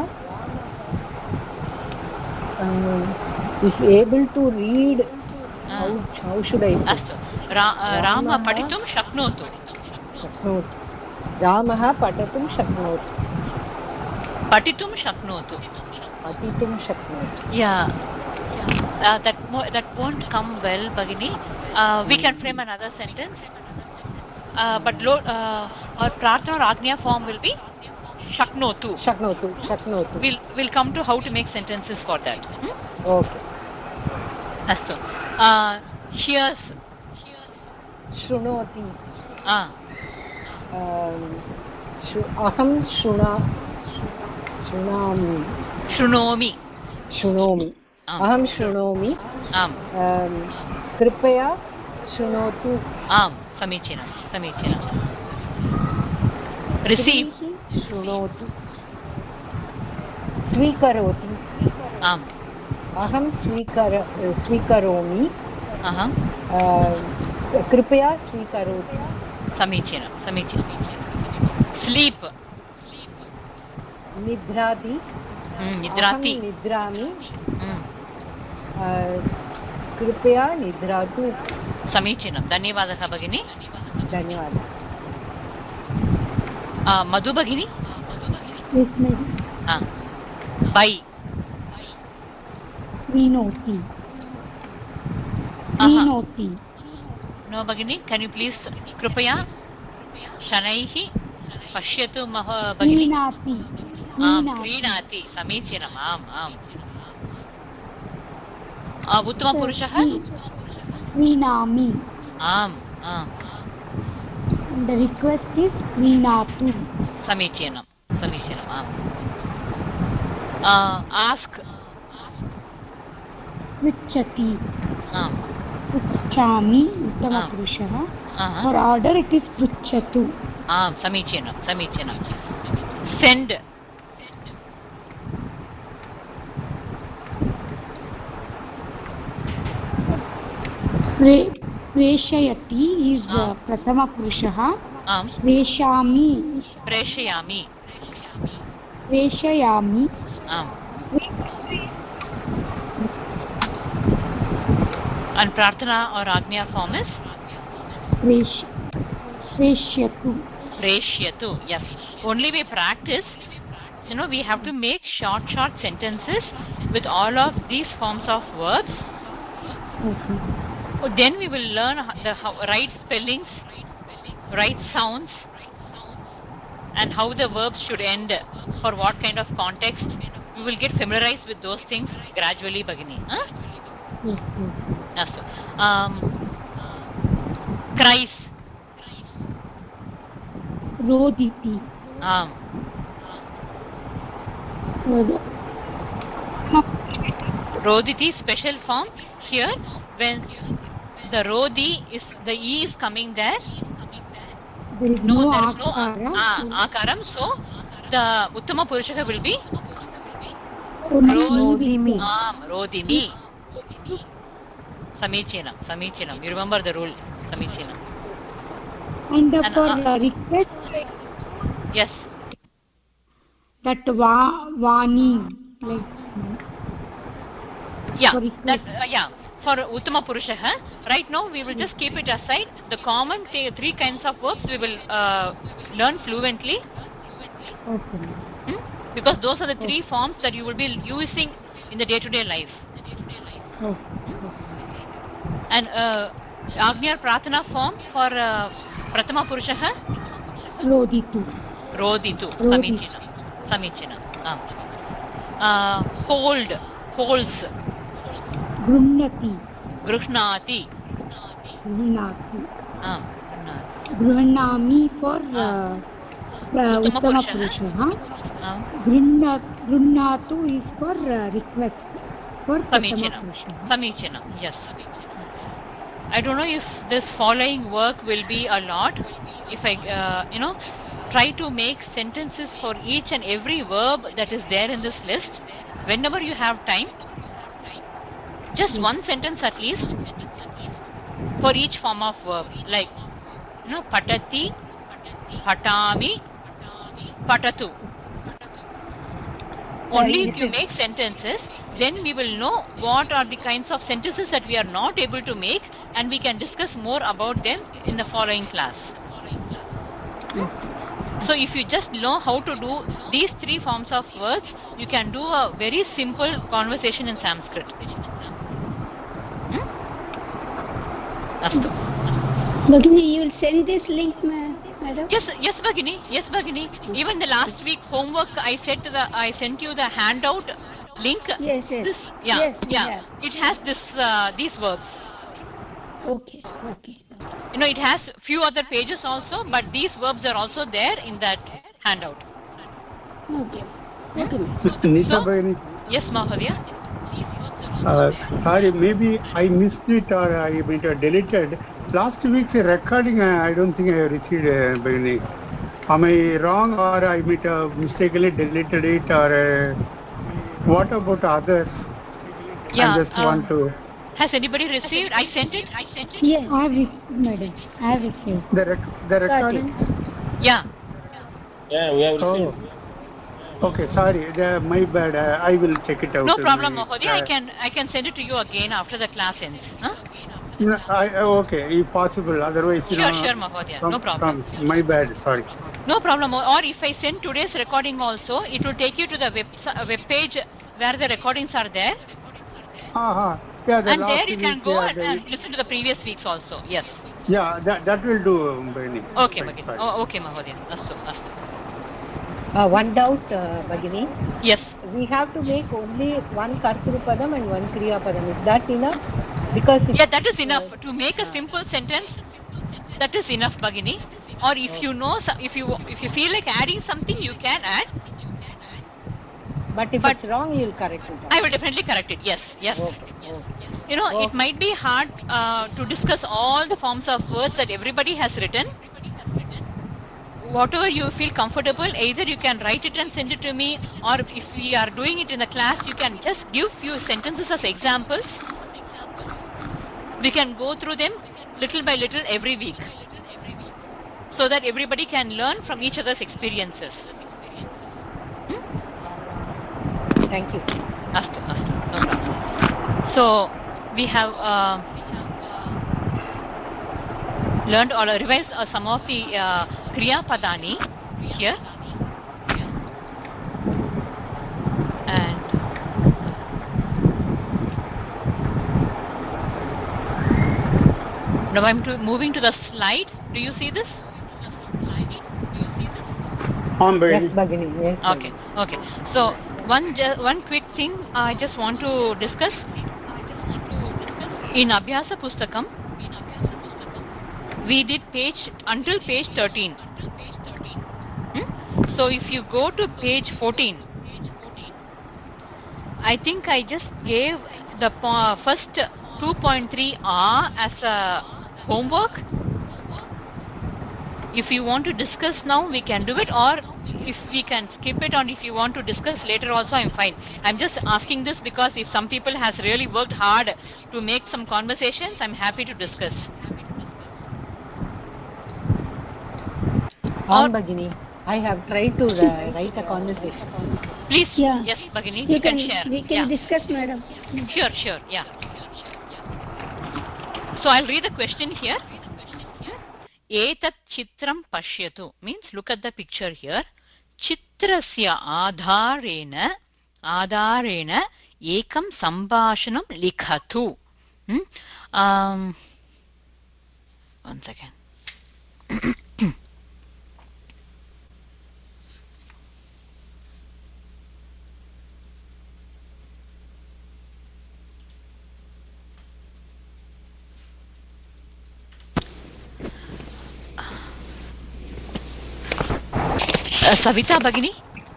uh, is able to read. Uh, how, how should I say? Astu. Ra uh, Rama patitum shaknotu. Shaknotu. Ramah patatum shaknotu. Patitum shaknotu. Patitum shaknotu. Yeah. Yeah. uh, that mo- that won't come well, Bhagini. Uh, we can frame another sentence. Uh, but lo- uh, our prarthana or agnya form will be shaknotu. Shaknotu. Shaknotu. We'll we'll come to how to make sentences for that. Hmm? Okay. Astu. Uh, hears. Shrunoti. Ah. Um, Shru- aham shruna shrunami. Shrunomi. Shrunomi. Am. Aham shrunomi. Am. Um, Kripaya shrunotu. Am. Samichinam. Samichinam. Receive. Shrunotu. Svikaroti. Am. Aham svikara svikaromi. Aha. Kripaya svikaroti. Samichinam. Samichinam. Sleep. Nidrati. Mm, nidrati. Aham nidrami. Mm. कृपया निद्रातु. समीचीनं. धन्यवादः भगिनी. धन्यवादः. मधु भगिनी. Buy. क्रीणोति. क्रीणोति. No भगिनी, कैन यू प्लीज कृपया शनैः पश्यतु मह भगिनी. क्रीणाति. आम्, क्रीणाति. समीचीनम्. आम् आम्. उत्तमपुरुषः. क्रीणामि. आम् आम्. The request is क्रीणातु. समीचीनं. समीचीनम्. आम्. आस्क. पृच्छति. आम्. पृच्छामि उत्तमपुरुषः. For order it is पृच्छतु. आम्, समीचीनं. समीचीनं. सेण्ड्. प्रेषयति is प्रथमपुरुषः. आम्. प्रेषयामि. प्रेषयामि. प्रेषयामि. आम्. And prarthana or agnya form is preshyatu. Preshyatu. Yes. Only we practice, you know, we have to make short, short sentences with all of these forms of verbs. Okay. Then we will learn the how, right spellings, right sounds, and how the verbs should end, for what kind of context. We will get familiarized with those things gradually, Bhagini. Huh? Yes, yes. Yes. Um, cries. Roditi. Um. Roditi, special form. Here, when the Rodi is, the E is coming there. There is no, no there is no akara. Ah, akaram. So, the Uttama Purushaka will be Rodimi. Ah, Rodimi. Samichinam. Samichinam. You remember the rule. Samichinam. And, and for uh, request. Yes. That va vani. Like. Yeah. That, uh, yeah. For Uttama Purushaha, right now we will just keep it aside. The common three kinds of verbs we will uh, learn fluently. Okay. Hmm? Because those are the three okay. forms that you will be using in the day-to-day life. Okay. And uh, Agnya Prathana form for uh, Prathama Purushaha? Roditu. Roditu. Samichinam. Samichinam. Ah. Uh, hold. Holds. Grumnati. Grushnati. Grunati. Ah. Gruhnami for uh, Uttama Purushaha. Ah. Grunatu is for uh, request. For Samichinam. Samichinam. Yes. I don't know if this following work will be a lot. If I, uh, you know, try to make sentences for each and every verb that is there in this list. Whenever you have time, just yes. one sentence at least for each form of verb. Like, you know, patati, patami, patatu. Only if you make sentences, then we will know what are the kinds of sentences that we are not able to make, and we can discuss more about them in the following class. So if you just know how to do these three forms of words, you can do a very simple conversation in Sanskrit. Astu. Bhagini, you will send this link, madam? Yes, yes, Bhagini. Yes, Bhagini. Even the last week homework, I said to the, I sent you the handout link. Yes, yes. This, yeah, yes, yeah. yes. It has this, uh, these verbs. Okay, okay. You know, it has few other pages also, but these verbs are also there in that handout. Okay. Okay. Nita So, Bhagini. yes, Mahodaya. Uh, sorry, maybe I missed it or I might have deleted. Last week's recording, I don't think I have received uh, Bhagini. Am I wrong or I might have mistakenly deleted it or uh, what about others? Yeah. I just um, want to. Has anybody received? I sent it. I sent it. Yes, I have received, madam. I have received. The, rec- the recording? Yeah. Yeah, we have received. Oh. Okay, sorry, the, my bad. Uh, I will check it out. No problem, my, Mahodaya. I can I can send it to you again after the class ends. Huh? No, I, okay, if possible. Otherwise, you Sure, know. sure, Mahodaya. From, No problem. From my bad. Sorry. No problem. Or if I send today's recording also, it will take you to the web web page where the recordings are there. Uh-huh. Yeah, the and last there you week, can go yeah, and, the, and listen to the previous weeks also. Yes. Yeah, that that will do, Bhagini. Okay, Bhagini. Oh, okay, Mahodaya. Astu, astu. Uh, one doubt, uh, Bhagini. Yes. We have to make only one Kartrupadam and one Kriyapadam. Is that enough? Because yeah, that is enough. Uh, to make a simple sentence, that is enough, Bhagini. Or if okay. you know, if you if you feel like adding something, you can add. But if but it's wrong, you'll correct it. I will definitely correct it. Yes, yes. Okay. Okay. You know, okay. it might be hard uh, to discuss all the forms of words that everybody has written. Whatever you feel comfortable, either you can write it and send it to me, or if we are doing it in the class, you can just give few sentences as examples. We can go through them little by little every week, so that everybody can learn from each other's experiences. Hmm? Thank you. Astu, astu, no problem. So we have uh, learned or revised uh, some of the uh, Kriya Padani here. And now I'm to, moving to the slide. Do you see this? On yes, Bhagini. Yes, okay, okay. So one one quick thing I just want to discuss. In Abhyasa Pustakam, we did page until page thirteen. Hmm? So if you go to page fourteen, I think I just gave the first two point three R as a homework. If you want to discuss now, we can do it, or if we can skip it, or if you want to discuss later also, I'm fine. I'm just asking this because if some people has really worked hard to make some conversations, I'm happy to discuss. On Bhagini, I have tried to uh, write a conversation. Please, yeah. yes, Bhagini, you, you can, can share. We can yeah. discuss, madam. Sure, sure, yeah. So I'll read the question here. Etat chitram pashyatu means look at the picture here. Chitrasya adharena adharena ekam sambhashanam likhatu. Hmm? Um, one second. Uh, Savita Bhagini?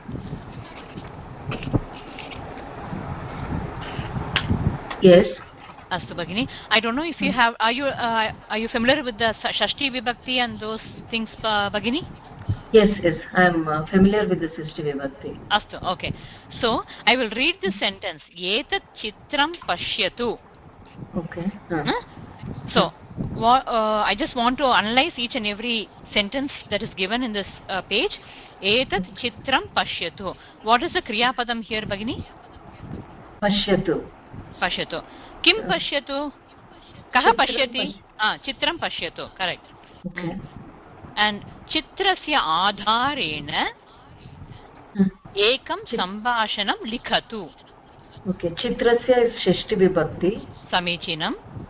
Yes. Astu Bhagini. I don't know if you have, are you uh, are you familiar with the Shashti Vibhakti and those things, uh, Bhagini? Yes, yes, I am uh, familiar with the Shashti Vibhakti. Astu, okay. So, I will read the sentence. Etat chitram pashyatu. Okay. Uh. Huh? So, what, uh, I just want to analyze each and every sentence that is given in this uh, page. Etat chitram pashyatu. What is the Kriya Padam here, Bhagini? Pashyatu. Pashyatu. Kim pashyatu? Kaha pashyati? Ah, chitram pashyatu. Correct. Okay. Hmm. And chitrasya adharena hmm. ekam sambhashanam likhatu. Okay. Chitrasya is Shashti Vibhakti. Samichinam.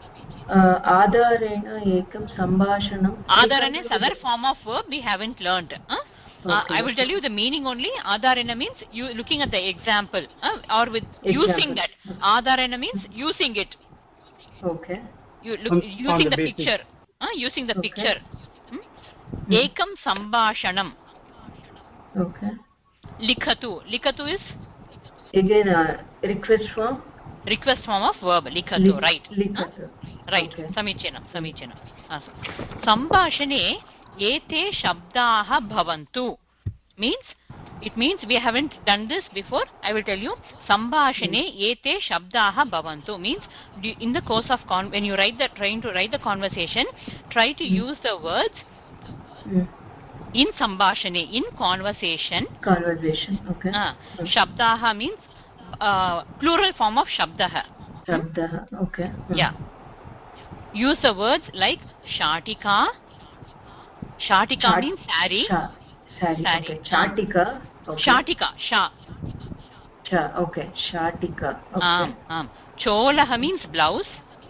आधारेण एकं सम्भाषणं. Adharana is other form of verb we haven't learned. Huh? Okay. Uh, I will tell you the meaning only. Adharana means you looking at the example uh, or with example. Using that. Adharana means using it. Okay. You look on, using on the, the picture. Uh, using the okay. picture. Hmm? Ekam sambhashanam. Okay. Likhatu. Likhatu is? Again a request form. Request form of verb. Likhatu. Lik- right. Likhatu. Huh? Right. Okay. Samichinam. Samichinam. Sambhashane ete shabdaah bhavantu. Means, it means we haven't done this before. I will tell you. Sambhashane ete shabdaah bhavantu. Means, in the course of, con- when you write the, trying to write the conversation, try to mm. use the words mm. in sambhashane, in conversation. Conversation, okay. Uh, okay. Shabdaah means uh, plural form of shabdaah. Shabdaah, okay. Mm. Yeah. Use the words like shatika. Shatika Shat- means sari. Sha- sari. Sari. Okay. Shatika. Okay. Shatika. Sha. Sha. Okay. Shatika. Okay. Um, um. Cholaha means blouse.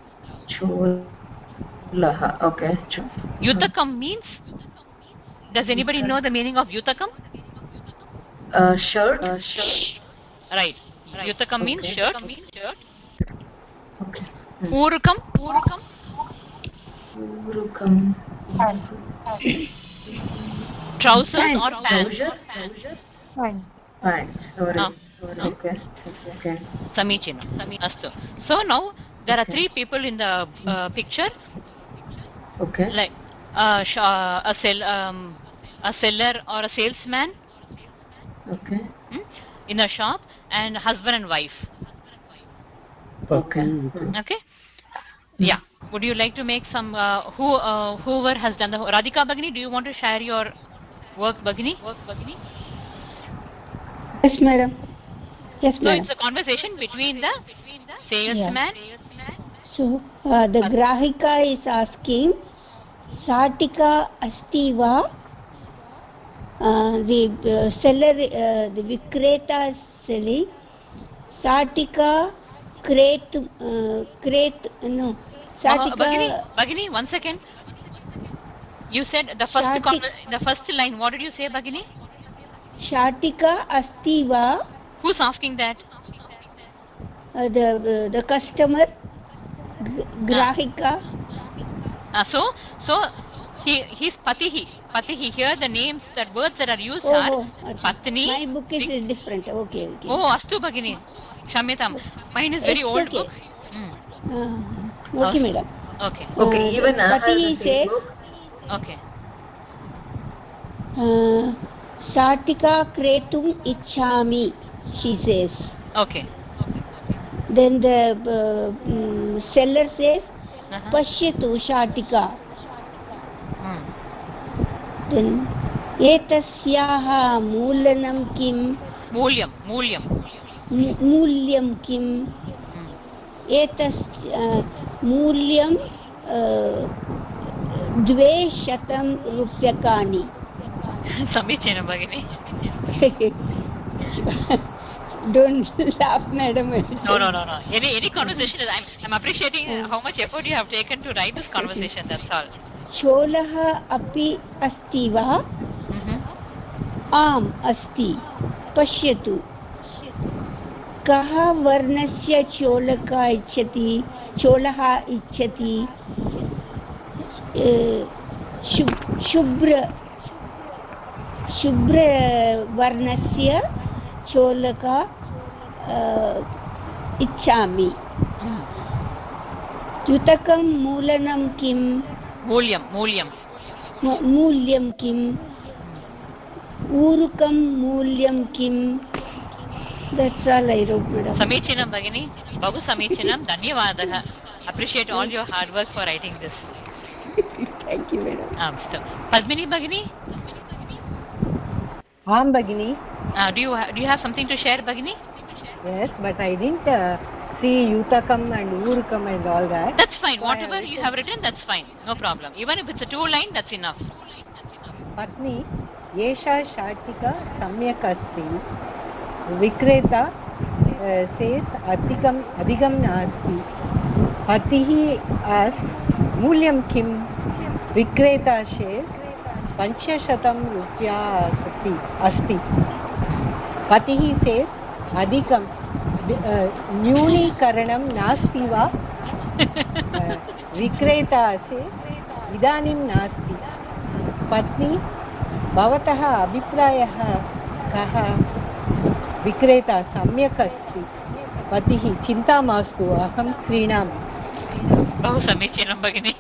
Cholaha. Okay. Ch- Yutakam means. Does anybody Yutakam. know the meaning of yutakam? Uh, shirt. Uh, shirt. Right. right. Yutakam okay. means shirt. Means shirt. Okay. Hmm. Urukam. Urukam. Urukam. Trousers pants. or pants? Trousers. Pants. Pants. Sorry. Oh. Sorry. Okay. Okay. Samichinam. Astu. So now there okay. are three people in the uh, picture. Okay. Like uh, sh- uh, a sell, um, a seller or a salesman. Okay. Hmm? In a shop, and husband and wife. Okay. Okay. Yeah. Would you like to make some, uh, who, uh, whoever has done the, Radhika Bhagini, do you want to share your work, Bhagini? Work, Bhagini? Yes, madam. Yes, so madam. it's a conversation between the salesman. Yeah. So, uh, the Grahika is asking, Satika asti va? Uh, the uh, seller, uh, the Vikreta is selling. Satika, crate, uh, crate, no. Uh, Bhagini, Bhagini, one second. You said the first Shatik- con- the first line. What did you say, Bhagini? Shatika asti va? Who's asking that? Uh, the uh, the customer, G- Grahika. Ah. Uh, so so he he's Patihi. Patihi. Here the names, that words that are used oh, are oh, Patni. My book is Vik- different. Okay, okay. Oh, Astu Bhagini. Shamyatam. Mine is very it's old okay. book. Mm. Uh, okay, oh. madam. Okay. Okay. Uh, even Patihi says. Okay. Uh, Satika kretum ichhami, she says. Okay. Then the uh, um, seller says, uh-huh. Pashyatu Shatika. Hmm. Then, etasyaha moolanam kim? Moolyam. Moolyam. M- moolyam kim? Hmm. Etas uh, moolyam uh, dve shatam rupyakani. Samichinam Bhagini. Don't laugh, madam. No, no, no, no. Any any conversation, I'm, I'm appreciating uh, how much effort you have taken to write this conversation, that's all. Cholaha api asti va? Mm-hmm. Am asti. Pashyatu. Kaha varnasya cholaka icchati? Cholaha icchati? Shubhra. Shubhra varnasya cholaka uh, ichchami. Mm. Yutakam moolanam kim? Moolyam. Moolyam. Moolyam kim? Urukam moolyam kim? That's all I wrote, madam. Samichinam Bhagini. Babu Samichinam. Dhanyavadaha. Appreciate all your hard work for writing this. Thank you, madam. Um, Padmini Bhagini? Am Bhagini. Uh, do you ha- do you have something to share, Bhagini? Yes, but I didn't uh, see Yutakam and Urukam and all that. That's fine. So Whatever you have written, that's fine. No problem. Even if it's a two line, that's enough. Patni, Yesha Shatika Samyak Asti. Vikreta uh, says Adhikam Adhikam Nasti. पतिः ask मूल्यं किं विक्रेता share पञ्चशतं रूप्यकाणि अस्ति पतिः sees अधिकं न्यूनीकरणं नास्ति वा विक्रेता सेस् इदानीं नास्ति पत्नी भवतः अभिप्रायः कः विक्रेता सम्यक् अस्ति पतिः चिन्ता मास्तु अहं क्रीणामि बहु समीचीनं भगिनि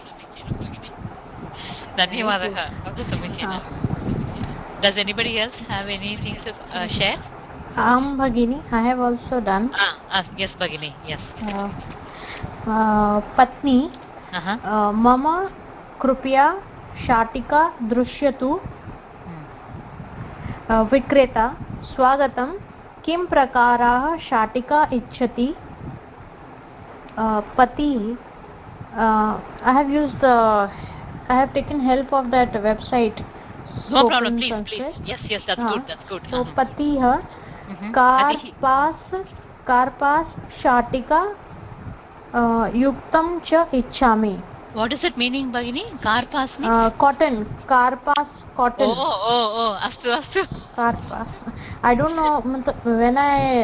धन्यवादः बहु समीचीनं Does anybody else have anything to uh, share? Um, Bhagini, I have also done. Ah, ah yes, Bhagini, yes. Uh, uh, Patni, uh-huh. uh, Mama Krupya Shatika Drushyatu. hmm. uh, Vikreta, Swagatam, Kim Prakaraha Shatika Ichchati. Uh, Pati, uh, I have used the, I have taken help of that website. No problem, please, please. Yes, yes, that's हाँ, good, that's good. So, uh-huh. Patiha, mm-hmm. Karpas, Karpas, Shatika, uh, Yuktam cha Ichchami. What is it meaning, Bhagini? Karpas means? Uh, cotton, Karpas, cotton. Oh, oh, oh, astu, astu. Karpas. I don't know, when I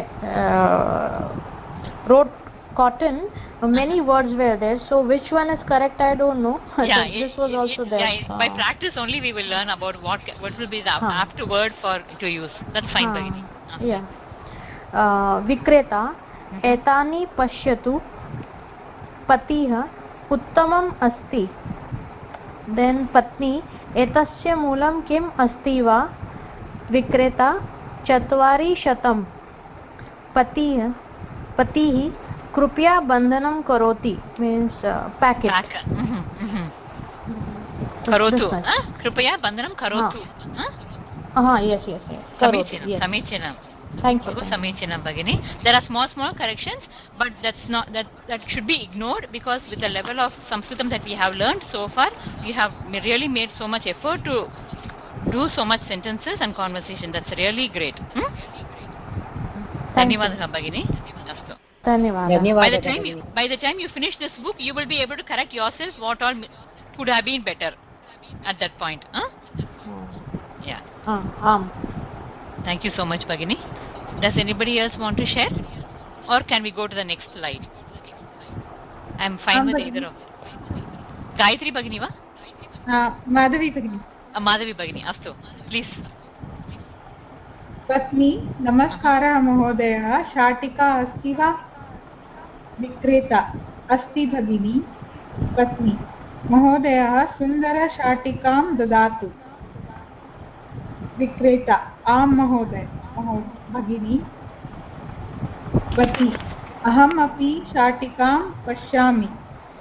uh, wrote cotton, many words were there, so which one is correct I don't know. Yeah, so this it, was it, also it, there. Yeah, uh, by practice only we will learn about what what will be the huh. apt word for to use. That's fine, Bhagini. Huh. Yeah. Uh, Vikreta, mm-hmm. Etani pashyatu, Patiha, Uttamam asti. Then Patni, Etasya moolam kim asti va? Vikreta, Chatvari shatam. Patiha, Patihi, Krupya bandhanam karoti means uh, packet. Pack. Mm-hmm, mm-hmm. Karotu. Huh? Krupya bandhanam karotu. Huh? Uh-huh, yes, yes, yes. Samichinam. Yes. Samichinam. Thank you. Samichinam, Bhagini. There are small, small corrections, but that's not that that should be ignored because with the level of Sanskritam that we have learned so far, we have really made so much effort to do so much sentences and conversation. That's really great. Hmm? Dhanyavadah, Bhagini. Astu. Dhanyavadah. By the time you, by the time you finish this book, you will be able to correct yourself what all could have been better at that point. Huh? Hmm. Yeah. Uh, um. Thank you so much, Bhagini. Does anybody else want to share? Or can we go to the next slide? I'm fine um, with Bhagini. Either of them. Gayatri Bhagini, va? Uh, Madhavi Bhagini. Uh, Madhavi Bhagini, astu. Please. Patni, Namaskara Mahodaya, Shatika asti va? Vikreta, asti Bhagini. Patni, Mahodaya, Sundara Shatikam dadatu. विक्रेता आम महोदय भगिनी पति अहम् अपि शाटिकां पश्यामि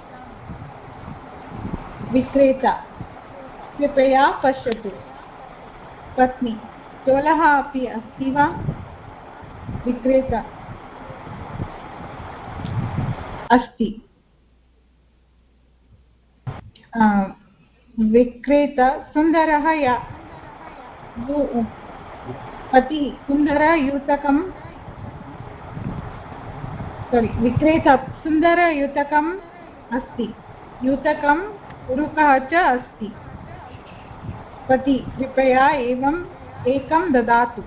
विक्रेता कृपया पश्यतु पत्नी चोलः अपि अस्ति वा विक्रेता अस्ति विक्रेता सुन्दरः या पति सुन्दरयुतकं सोरि विक्रेता सुन्दरयुतकम् अस्ति युतकं उरुकः च अस्ति पति कृपया एवम् एकं ददातु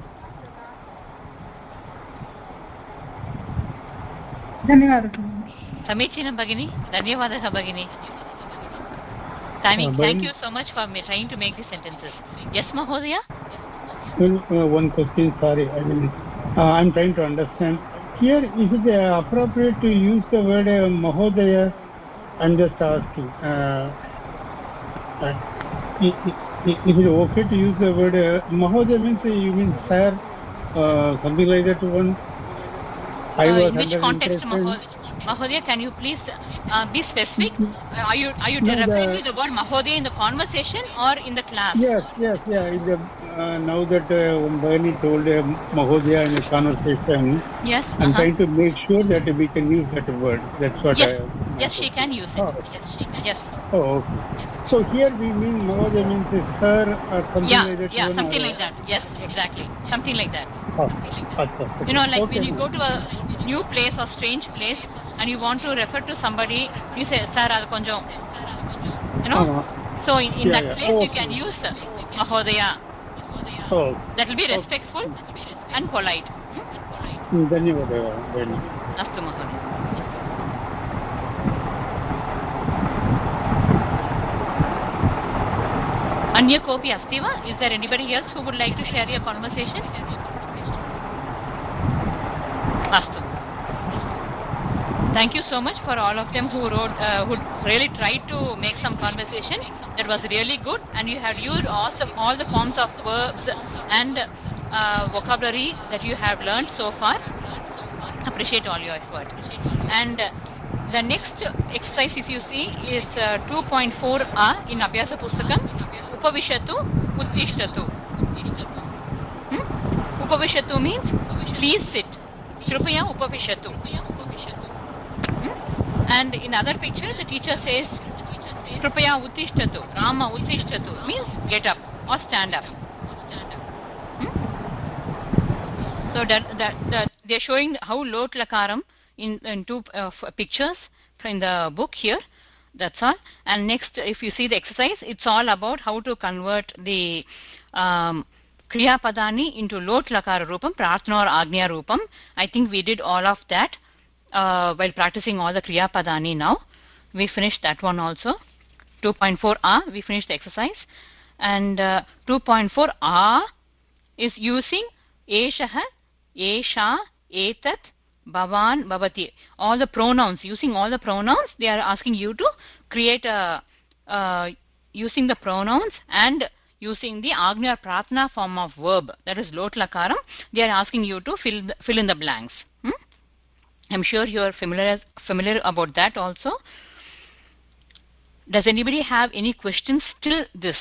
धन्यवादः समीचीनं भगिनी धन्यवादः भगिनी Thank, thank you so much for me trying to make these sentences. Yes, Mahodaya? Well, uh, one question, sorry. I mean, uh, I'm trying to understand. Here, is it uh, appropriate to use the word uh, Mahodaya? I'm just asking. Uh, uh, is, is it okay to use the word uh, Mahodaya means uh, you mean sir, uh, something like that one? I uh, was in which context, Mahodaya? Mahodaya, can you please uh, be specific? Uh, are you are you no, referring the, to the word Mahodaya in the conversation or in the class? Yes, yes, yeah. In the, uh, now that uh, Bhagini told uh, Mahodaya in the conversation, yes, uh-huh. I'm trying to make sure that we can use that word. That's what yes. I. Yes, she can use it. Oh. Yes, she can. Yes. Oh, okay. So here we mean Mahodaya means sir or something yeah, like that. Yeah, one something or, like that. Yes, exactly. Something like that. Oh, okay. You know, like okay. when you go to a new place or strange place and you want to refer to somebody secretary, you say, sir, I'll konjam, you know. Uh, so in, in yeah, that yeah. place, Oh, you can use uh, Mahodaya. Oh. That will be respectful Okay. and polite. Hmm? धन्यवादः भगिनी. अस्तु महोदय. अन्य कोऽपि अस्ति वा? Is there anybody else who would like to share your conversation? Astu. Thank you so much for all of them who wrote, uh, who really tried to make some conversation. That was really good, and you have used all the, all the forms of verbs and uh, vocabulary that you have learned so far. Appreciate all your effort. And uh, the next exercise, if you see, is uh, two point four A in Abhyasa Pustakam. Upavishatu, Uttishtatu. Hmm? Upavishatu means please sit. Krupaya Upavishatu. Hmm? And in other picture, the teacher says Krupaya Uttishtatu. Rama Uttishtatu means get up or stand up. Hmm? So that, that, that they are showing how Lot Lakaram in, in two uh, pictures in the book here. That's all. And next, if you see the exercise, it's all about how to convert the um, Kriya Padani into Lot Lakara Rupam, Prarthana or Agnya Rupam. I think we did all of that uh, while practicing all the Kriya Padani now. We finished that one also. two point four A, we finished the exercise. And uh, two point four A is using Eshaha, Esha, Etat, Bhavan, Bhavati. All the pronouns, using all the pronouns, they are asking you to create a, uh, using the pronouns and using the Agnya Pratna form of verb, that is Lot Lakaram, they are asking you to fill, the, fill in the blanks. Hmm? I'm sure you are familiar, familiar about that also. Does anybody have any questions till this?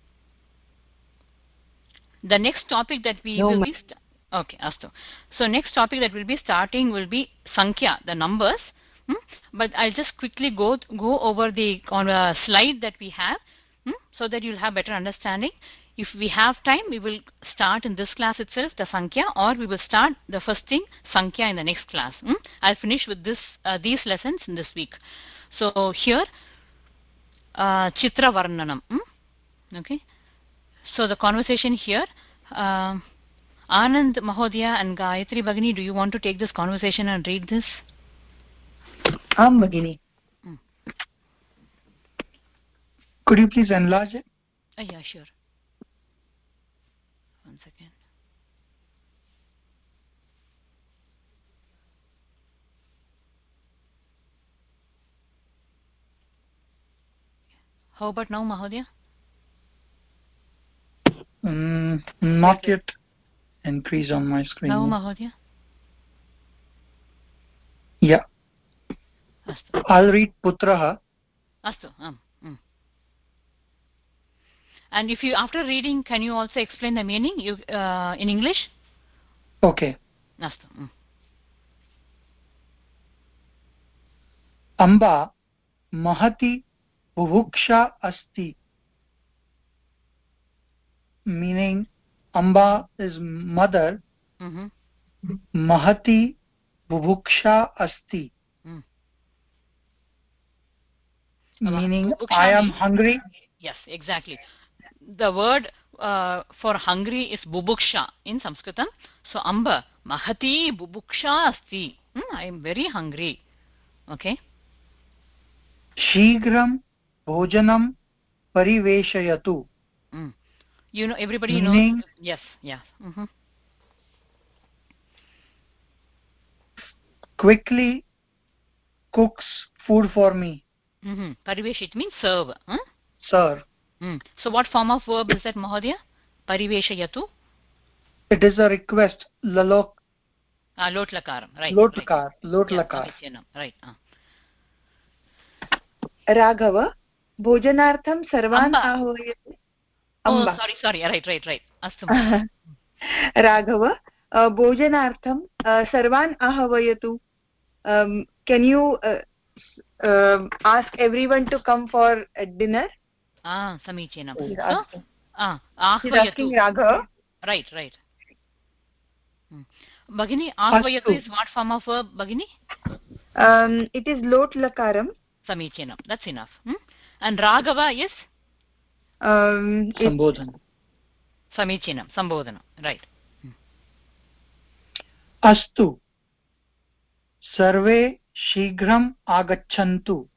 The next topic that we No, will be... Okay, astu. So next topic that we'll be starting will be Sankhya, the numbers. Hmm? But I'll just quickly go go over the on a slide that we have, hmm? so that you'll have better understanding. If we have time, we will start in this class itself, the Sankhya, or we will start the first thing, Sankhya, in the next class. Hmm? I'll finish with this uh, these lessons in this week. So here, uh, Chitra Varnanam. Hmm? Okay. So the conversation here, uh, Anand Mahodaya and Gayatri Bhagini, do you want to take this conversation and read this? Am Bhagini. Hmm. Could you please enlarge it? Oh, yeah, sure. One second. How about now, Mahodaya? Mm, not yet increase on my screen. Now, Mahodaya? Yeah. Astu. I'll read Putraha. Astu. Um, um. And if you, after reading, can you also explain the meaning you, uh, in English? Okay. Astu. Um. Amba Mahati Buvuksha Asti. Meaning Amba is mother. Mm-hmm. Mahati Buvuksha Asti. Mm. Meaning Buvuksha I am means, hungry. Yes, exactly. The word uh, for hungry is bubuksha in Sanskritam. So, Amba, Mahati bubuksha asti. Hmm, I am very hungry. Okay. Shigram Bhojanam Pariveshayatu. Mm. You know, everybody Meaning, knows. Yes, yeah. Mm-hmm. Quickly cooks food for me. Mm-hmm. Parivesh, it means serve. Huh? Sir. Mm. So, what form of verb is that, Mahodaya? Pariveshayatu? It is a request. Lalok. Ah, lot lakaram. Right. Lot right. lakar. Lot Yeah, lakar. right. Uh. Raghava, bhojanartham sarvan ahvayatu. Oh, sorry, sorry. Right, right, right. Astu. Raghava, uh, bhojanartham uh, sarvan ahvayatu. Um, can you uh, uh, ask everyone to come for uh, dinner? Ah, samichinam. He's So, asking. ah, He's ahvayatu. asking Raghava. Right, right. Hmm. Bhagini, ahvayatu is what form of verb, Bhagini? Um, it is lot lakaram. Samichinam. That's enough. Hmm? And Raghava is? Um, Sambodhana. Samichinam. Sambodhana. Right. Hmm. Astu. Sarve shighram agachantu.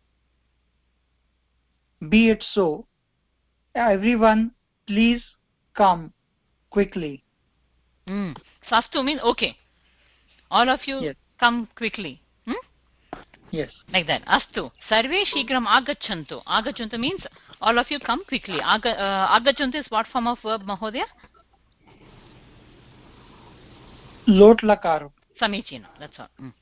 Be it so. Everyone, please come quickly. Mm. Sastu means okay. All of you yes. come quickly. Hmm? Yes. Like that. Astu. Sarve shighram agachantu. Agachantu means all of you come quickly. Aga, uh, agachantu is what form of verb, Mahodaya? Lot lakar. Samichinam. That's all. Mm.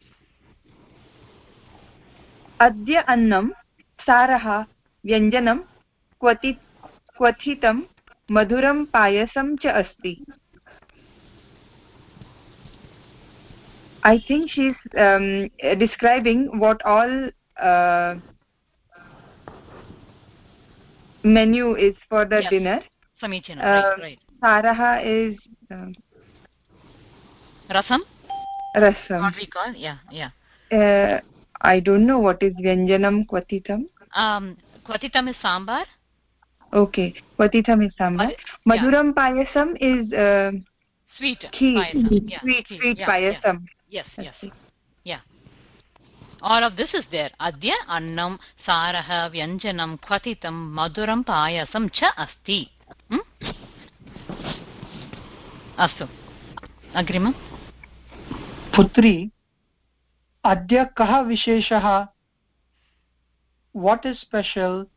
Adya annam sarah vyanjanam क्वथि क्वथितं मधुरं पायसं च अस्ति. I think she's um, describing what all uh, menu is for the yes. dinner. Samichinam. Uh, right, right. Saraha is um, rasam. Rasam. What we call, yeah, yeah. Uh, I don't know what is Vyanjanam Kwatitam. Um, Kwatitam is sambar. Okay, Kwatitam is sambar. Madh Madhuram yeah. Payasam is uh, sweet. Kheer. Payasam. Yeah, sweet, kheer. sweet yeah, payasam. Yeah. Yes, yes. Yeah. All of this is there. Adya annam saraha vyanjanam kwatitam madhuram payasam cha asti. Hmm? Astu. Agrimam. Putri, adya kaha visheshaha? What is special?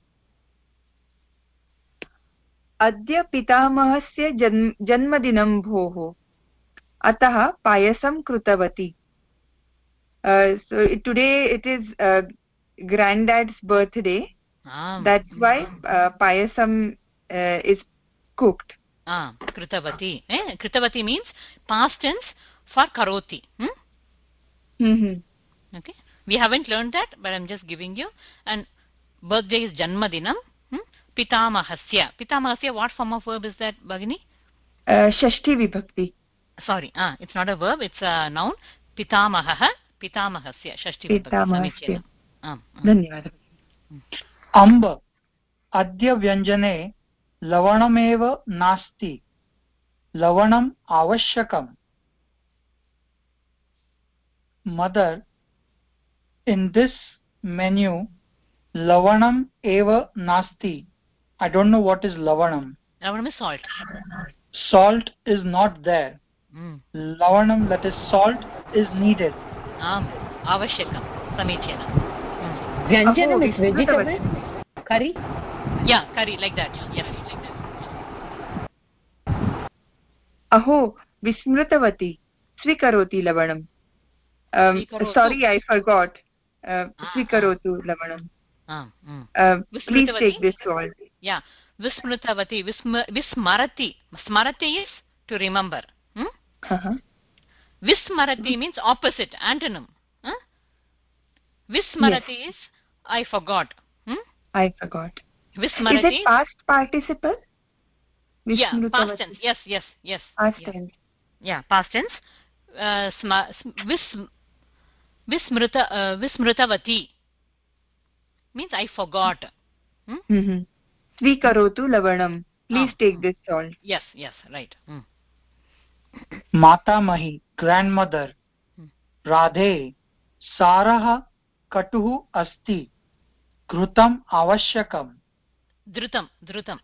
अद्य पितामहस्य जन्म जन्मदिनं भोः अतः पायसं कृतवती. So today it is uh, granddad's birthday. um, that's why uh, payasam uh, is cooked. Ah, kritavati. Eh? Kritavati means past tense for karoti. Hmm? Mm-hmm. Okay. We haven't learned that, but I'm just giving you. And birthday is janmadinam. Hmm? Pitamahasya. Pitamahasya, what form of verb is that, Bhagini? Uh, Shashti vibhakti. Sorry, ah, it's not a verb, it's a noun. Pitamahaha, pitamahasya. Shashti vibhakti. Pitamahasya. Ah, ah. Dhanyawad. Amba. Adya vyanjane lavanameva nasti. Lavanam avashyakam. Mother, in this menu, lavanam eva nasti. I don't know what is lavanam. Lavanam is salt. Salt is not there. Mm. Lavanam, that is salt, is needed. Um, avashyakam. Samichinam. Mm. Vyanjanam is vegetable? Curry? Yeah, curry, like that. Yes, like that. Aho, vismrutavati. Swikarotu lavanam. Um, sorry, I forgot. Uh, ah, Swikarotu ah. lavanam. Ah, mm. uh, please take this salt. Yeah. Vismrutavati. Vism Vismarati. Smarati is to remember. Hmm? Uh-huh. Vismarati means opposite, antonym. Huh? Vismarati yes. is I forgot. Hmm? I forgot. Vismarati is it past participle? Yeah, past tense. Yes, yes, yes. Past yeah. tense. Yeah, past tense. Uh, sma vis Vismruta uh, Vismrutavati means I forgot. Hmm? Mm-hmm. Swikarotu lavanam. Please ah. take this salt. Yes, yes, right. Hmm. Matamahi, grandmother. Hmm. Radhe, Saraha katuhu asti. Dhrutam avashyakam. Dhrutam, dhrutam.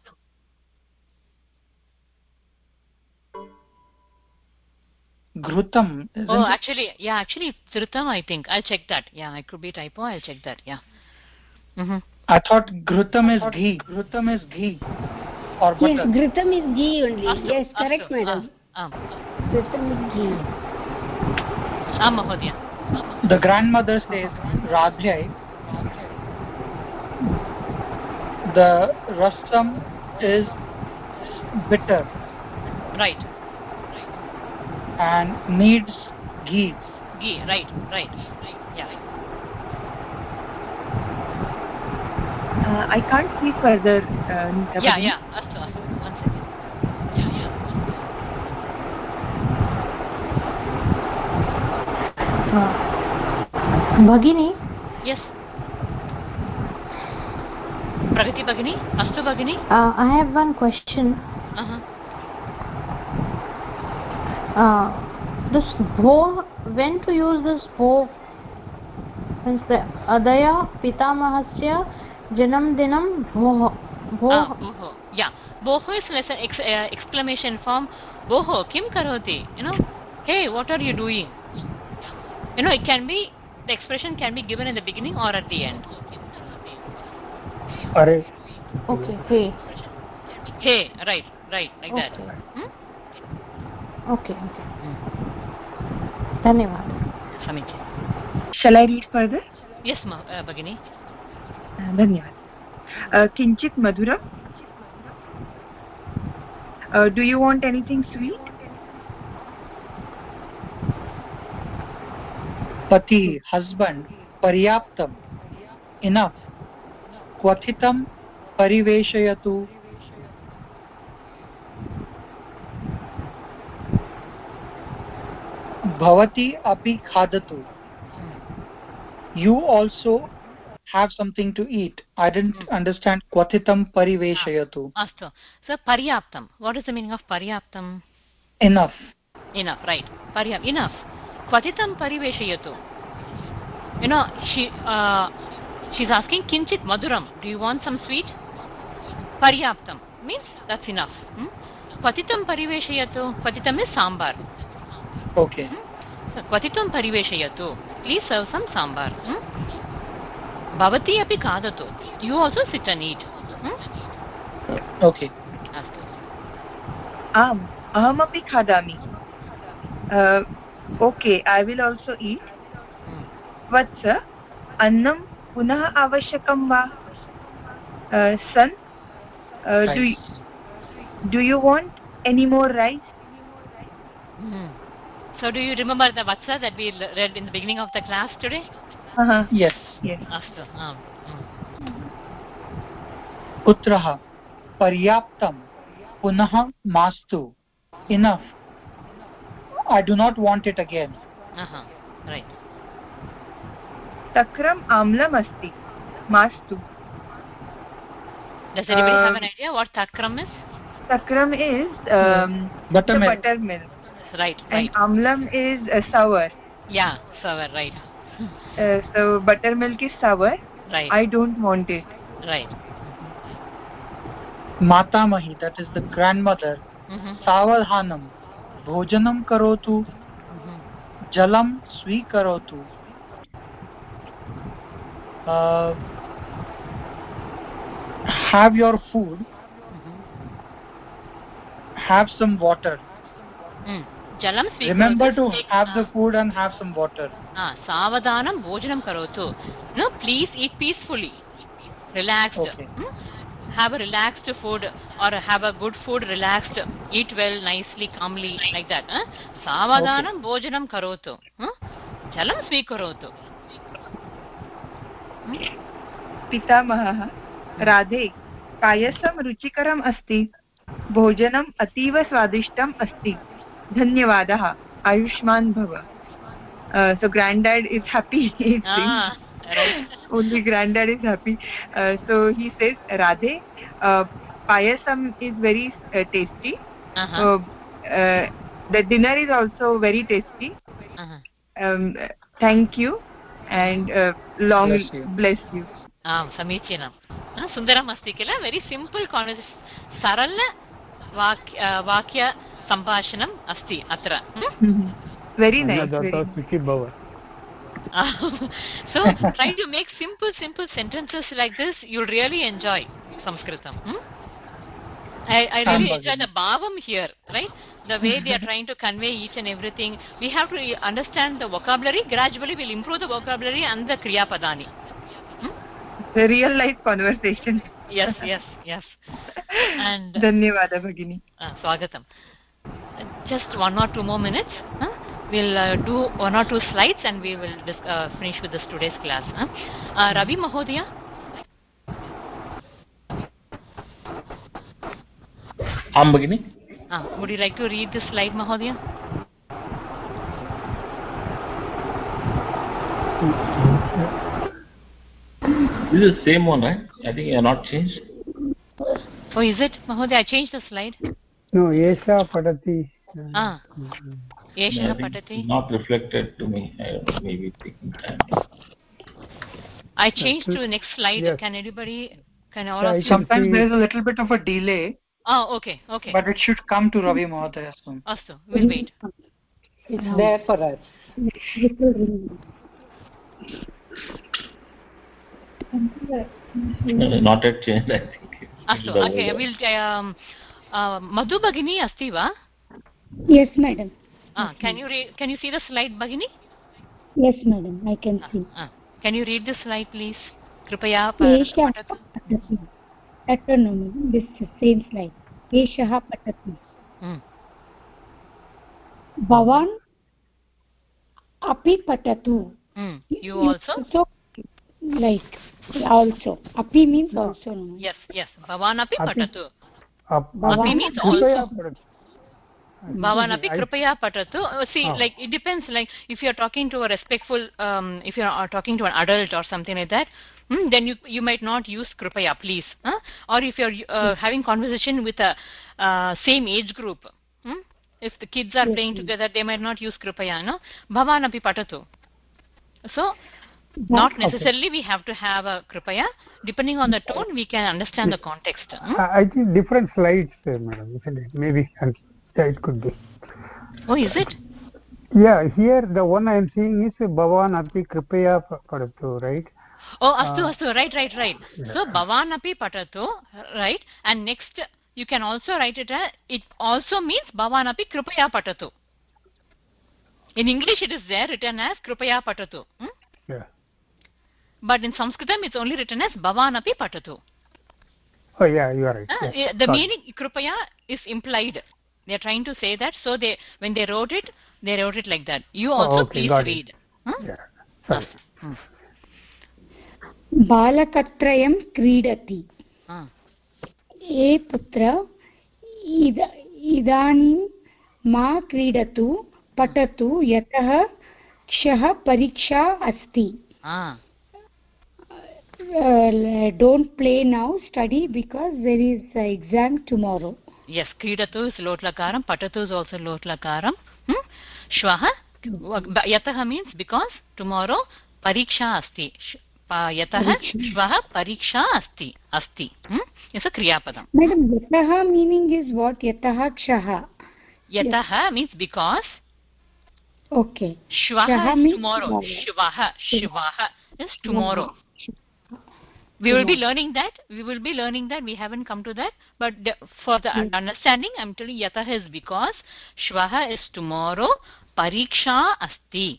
Ghrutam. Oh, actually, yeah, actually, it's dhrutam, I think. I'll check that. Yeah, I could be typo. I'll check that. Yeah. Mm-hmm. I thought ghrutam is ghee. Ghrutam is ghee. Or butter. Yes, ghrutam is ghee only. Astu, yes, correct, astu, madam. Ah, ah. Ghrutam is ghee. Ah, Mahodaya. The grandmother says, Radhe, the rasam is bitter. Right. And needs ghee. Ghee, right, right, right. Yeah. Uh, I can't see further. Uh, yeah, yeah. Astu, astu. One second. Yeah, yeah. Uh, Bhagini? Yes. Pragati Bhagini, Astu Bhagini. Uh, I have one question. Uh-huh. Uh, this bho, when to use this bho? Means the Adaya Pitamahasya Janam Dinam bho. Bho. Ah, bhoho. Yeah. Bhoho is less an ex, uh, exclamation form. Bhoho, kim karoti? You know, hey, what are you doing? You know, it can be, the expression can be given in the beginning or at the end. Are. Okay, hey. Hey, right, right, like okay. that. Hmm? Okay, okay. Hmm. Dhanyavad. Samiti. Shall I read further? Yes, ma, uh, Bhagini. Uh, Dhanyavad. Uh, Kinchit Madhuram. Uh, do you want anything sweet? Pati, husband, paryaptam, enough. Kwathitam pariveshayatu. Bhavati api khadatu. You also have something to eat. I didn't hmm. understand Kwathitam pariveshayatu. Ah, astu. So paryaptam. What is the meaning of paryaptam? Enough. Enough, right. Paryaptam. Enough. Kwathitam pariveshayatu. You know, she uh, she's asking kinchit madhuram. Do you want some sweet? Paryaptam means that's enough. Hmm? Kwathitam pariveshayatu. Kwathitam is sambar. Okay. Hmm? So, kwathitam pariveshayatu. Please serve some sambar. Hmm? Bhavati api khadatu. You also sit and eat. Hmm? Okay. Astu. Am, aham api khadami. Uh, okay, I will also eat. Hmm. Vatsa, annam punah avashyakam va? Uh, son, uh, do you, do you want any more rice? Hmm. So, do you remember the Vatsa that we read in the beginning of the class today? Uh-huh. Yes. Yes. Astu. Um. Putraha paryaptam punaha mastu. Enough. I do not want it again. Uh-huh. Right. Takram amlam asti. Mastu. Does anybody uh, have an idea what takram is? Takram is um, buttermilk. buttermilk. Right, and right. amlam is uh, sour. Yeah, sour, right. Uh, so buttermilk is sour. Right. I don't want it. Right. Matamahi, that is the grandmother. Mm-hmm. Savalhanam, bhojanam karotu, mm-hmm. jalam swikarotu. Uh, have your food. Mm-hmm. Have some water. Mm. Jalam swikarotu. Remember to have the food and have some water. Ah, savadhanam bhojanam karotu. No, please eat peacefully. Relaxed. Okay. Hmm? Have a relaxed food or have a good food, relaxed. Eat well, nicely, calmly, like that. Huh? Savadhanam okay. bhojanam karotu. Huh? Jalam swikarotu. पितामहः राधे पायसं रुचिकरम् अस्ति भोजनम् अतीव स्वादिष्टम् अस्ति धन्यवादः आयुष्मान भव. Uh, so granddad is happy. Ah, right. Only granddad is happy. Uh, so he says, Radhe, uh, payasam is very uh, tasty. Uh-huh. Uh, uh, the dinner is also very tasty. Uh-huh. Um, thank you and uh, long bless you. Bless you. Ah, samichinam. Ah, sundaram asti kila. Very simple conversation. Sarala vakya, vakya sambhashanam asti atra. Hmm? Very nice. Very nice. So try to make simple simple sentences like this. You'll really enjoy Sanskritam. Hmm? I, I really enjoy the bhavam here, right? The way they are trying to convey each and everything. We have to understand the vocabulary. Gradually we'll improve the vocabulary and the kriya padani. Hmm? The real life conversation. Yes, yes, yes. And Dhanyavada Bhagini. Uh, swagatam. Just one or two more minutes. Huh? We'll uh, do one or two slides and we will uh, finish with this today's class. Huh? Uh, Ravi Mahodaya. Am Bhagini. Uh, would you like to read this slide, Mahodaya? This is the same one, right? I think you have not changed. Oh, is it, Mahoday? I changed the slide. No, Esha Padati. Ah. Esha Padati. Not reflected to me. I maybe taking time. I changed to the next slide. Yes. Can anybody? Can all of you? Sometimes there is a little bit of a delay. Oh, okay, okay. But it should come to Ravi Mahodaya soon. Astu, we'll wait. It's um, there for us. Not yet changed, I think. Astu, okay. We'll. Um, uh, Madhu Bhagini asti va? Yes, madam. Ah, can you read? Can you see the slide, Bhagini? Yes, madam. I can ah, see. Ah. Can you read the slide, please? Kripaya patatu. Patatu, no, madam. This is the same slide. Eshaha patatu. Hmm. Bhavan api patatu. Hmm. You also? So, like, also. Api means no. also. No? Yes, yes. Bhavan api patatu. Api means also. Bhavanapi kripaya patatu. See, oh. like it depends. Like if you are talking to a respectful, um, if you are talking to an adult or something like that, hmm, then you you might not use kripaya, please. Huh? Or if you are uh, yes. having conversation with a uh, same age group, hmm? if the kids are yes, playing yes. together, they might not use kripaya. No, bhavanapi patatu. So, not necessarily okay. we have to have a kripaya. Depending on the tone, we can understand yes. the context. Hmm? I think different slides, uh, madam. Maybe. Yeah, it could be. Oh, is it? Yeah, here the one I am seeing is Bhavan Api Kripaya Padatu, right? Oh, astu, uh, astu, right, right, right. Yeah. So, Bhavan Api Padatu, right? And next, you can also write it as, it also means Bhavan Api Kripaya Padatu. In English, it is there written as Kripaya Padatu. Hmm? Yeah. But in Sanskritam, it's only written as Bhavan Api Padatu. Oh, yeah, you are right. Uh, yes. The Sorry. meaning Kripaya is implied. They are trying to say that, so they when they wrote it, they wrote it like that. You also oh, okay, please read. Huh? Yeah. Sorry. Hmm. Balakatrayam kridati. Ah. E putra ida, idanim ma kridatu patatu yatah kshaha pariksha asti. Ah. Uh, don't play now, study because there is uh, exam tomorrow. Yes, kridatu is lot lakaram, patatu is also lot lakaram. Hmm? Shvaha, yataha means because tomorrow pariksha asti. Yataha shvaha pariksha asti. Asti. Hmm? It's a kriyapadam. Madam, yataha meaning is what? Yataha kshaha. Yataha means because. Okay. Shvaha is tomorrow. Shvaha. Shvaha is tomorrow. We will be learning that. We will be learning that. We haven't come to that. But the, for the yes. understanding, I am telling Yataha is because Shvaha is tomorrow. Pariksha asti.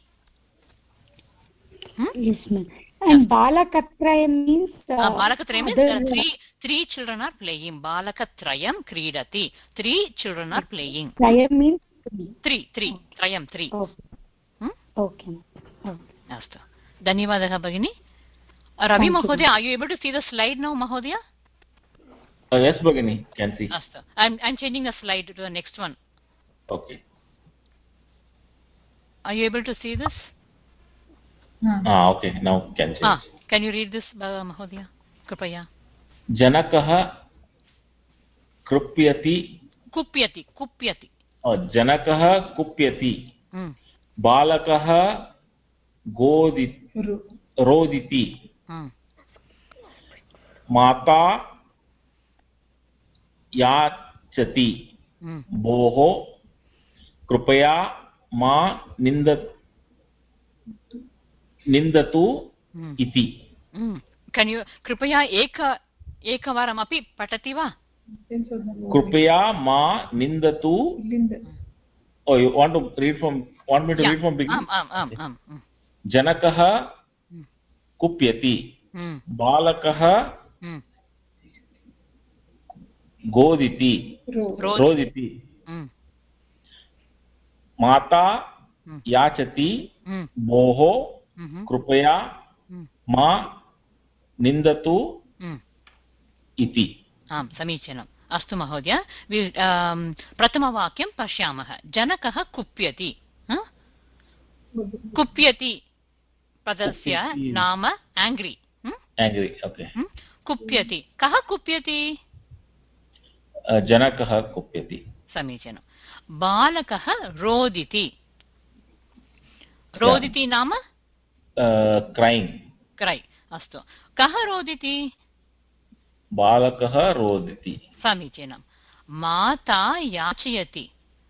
Hmm? Yes, ma'am. And yes. Balakatrayam means... Uh, uh, Balakatrayam means uh, three, three children are playing. Balakatrayam kridati. Three children are playing. Trayam means three. Three, three. Okay. Trayam, three. Okay. Hmm? Okay. Okay. Astu. Dhanyavadaha Bhagini. Uh, Ravi Mahodaya, are you able to see the slide now, Mahodaya? Uh, yes, Bhagini, can see. Astu. I'm, I'm changing the slide to the next one. Okay. Are you able to see this? Hmm. Ah, okay. Now can change. Ah, can you read this, uh, Mahodaya? Kripaya. Janakaha krupyati. Kupyati. Kupyati. Oh, Janakaha kupyati. Hmm. Balakaha godit, roditi. Hmm. Mata yachati. Hmm. Boho krupaya ma nindat nindatu hmm. iti. Hmm. Can you kripaya eka ekavaram api patati va? Krupaya ma nindatu. Oh, you want to read from want me to yeah. read from beginning? Um, um, um, um. Janakaha hmm. kupyati. Hmm. Balakaha hmm. goditi. Roditi. Hmm. Mata hmm. yachati. Hmm. Moho hmm. krupaya hmm. ma nindatu hmm. iti. आम् समीचीनम् अस्तु महोदय प्रथमवाक्यं पश्यामः जनकः कुप्यति कुप्यति पदस्य नाम angry angry. Okay. hmm? Kupyati. Kaha kupyati? Uh, Janakah kupyati. Samichinam. Balakah roditi. Roditi yeah. nama? Uh, crying. Cry. Astu. Kaha roditi? Balakah roditi. Samichinam. Mata yachayati.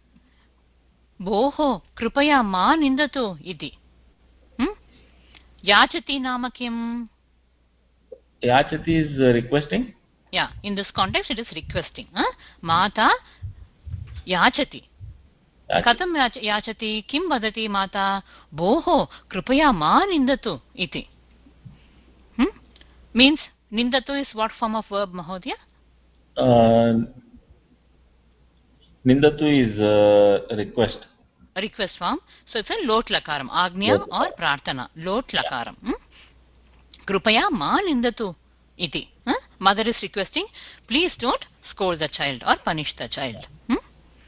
Boho kripaya ma nindatu iti. Hmm? Yachati nama kim? Yachati is uh, requesting? Yeah, in this context it is requesting. Huh? Mata yachati. Katham yachati? Kim vadati mata? Boho kripaya ma nindatu iti. Hmm? Means nindatu is what form of verb, Mahodaya? Uh, nindatu is uh, request. Request form. So it's a lot lakaram. Agnya lot or prarthana. Lot lakaram. Hmm? Kripaya ma nindatu iti. Huh? Mother is requesting, please don't scold the child or punish the child. Hmm?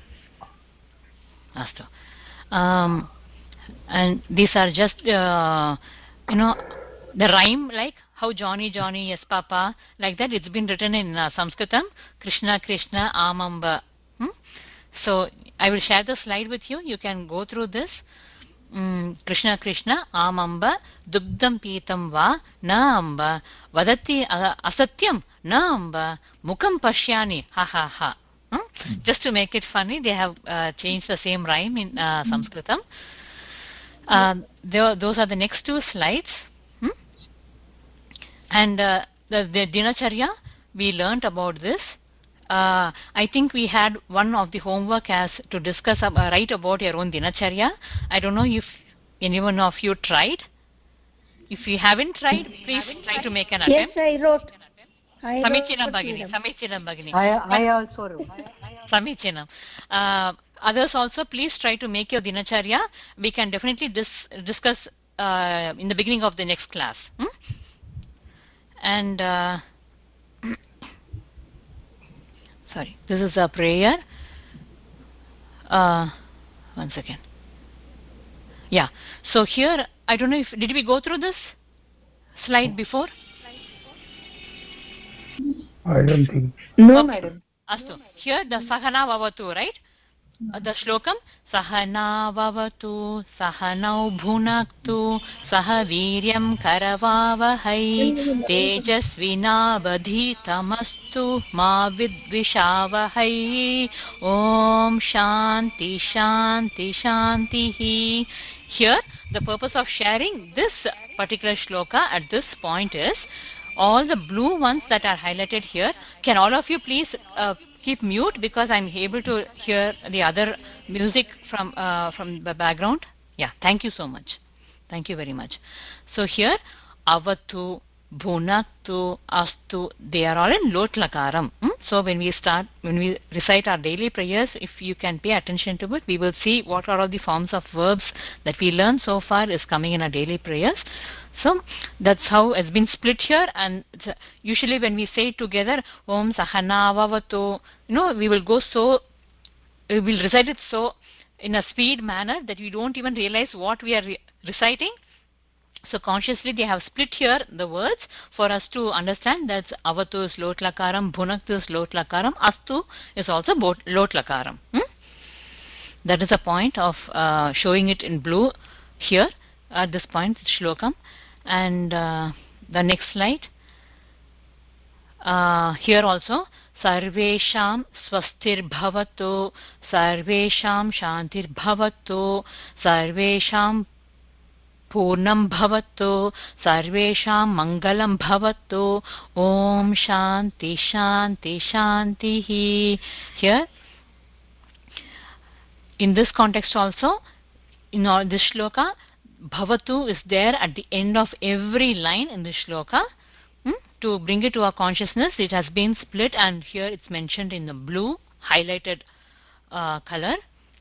Astu. Um, and these are just, uh, you know, the rhyme, like how Johnny, Johnny, yes, Papa, like that. It's been written in uh, Sanskritam. Krishna, Krishna, Amamba. Hmm? So I will share the slide with you. You can go through this. Mm, Krishna Krishna Amamba Dugdam Pitam Va Na Amba Vadati Asatyam Na Amba Mukam Pashyani Ha Ha Ha. Hmm? Just to make it funny, they have uh, changed the same rhyme in uh, Sanskritam. Uh, those are the next two slides. Hmm? And uh, the, the Dinacharya, we learnt about this. Uh, I think we had one of the homework as to discuss, uh, write about your own Dinacharya. I don't know if anyone of you tried. If you haven't tried, please try to make an attempt. Yes, I wrote. I Samichinam Bhagini. Samichinam Bhagini. I, I also wrote. Samichinam. Uh, others also, please try to make your Dinacharya. We can definitely dis discuss uh, in the beginning of the next class. Hmm? And uh, sorry, this is a prayer. Uh, one second. Yeah. So here, I don't know if did we go through this slide before? I don't think. No, okay. madam. Astu. Here the Sahana Vavatu, right? Uh, the shlokam Sahana Vavatu Sahanau Bhunaktu Saha Viryam Karavavahai Tejasvinabadhitamastu Ma Vidvishavahai Om Shanti Shanti Shanti. Here the purpose of sharing this particular shloka at this point is all the blue ones that are highlighted here. Can all of you please uh, keep mute, because I'm able to hear the other music from uh, from the background? Yeah, thank you so much. Thank you very much. So here, avatu, bhunaktu, astu, they are all in lot lakaram. Hmm? So when we start, when we recite our daily prayers, if you can pay attention to it, we will see what are all the forms of verbs that we learn so far is coming in our daily prayers. So that's how it's been split here, and usually when we say it together, Om Sahana Vavatu, you know, we will go so, we will recite it so in a speed manner that we don't even realize what we are re reciting. So consciously they have split here the words for us to understand that Avatu is lot lakaram, Bhunaktu is lot lakaram, Astu is also lot lakaram. Hmm? That is the point of uh, showing it in blue here at this point, shlokam. And uh, the next slide. Uh, here also, Sarvesham swastir bhavatu, Sarvesham shantir bhavatu, Sarvesham purnam bhavatu, Sarvesham mangalam bhavatu, Om Shanti Shanti Shanti. Here, in this context also, in all this shloka, Bhavatu is there at the end of every line in the shloka. Hmm? To bring it to our consciousness, it has been split, and here it's mentioned in the blue highlighted uh, color.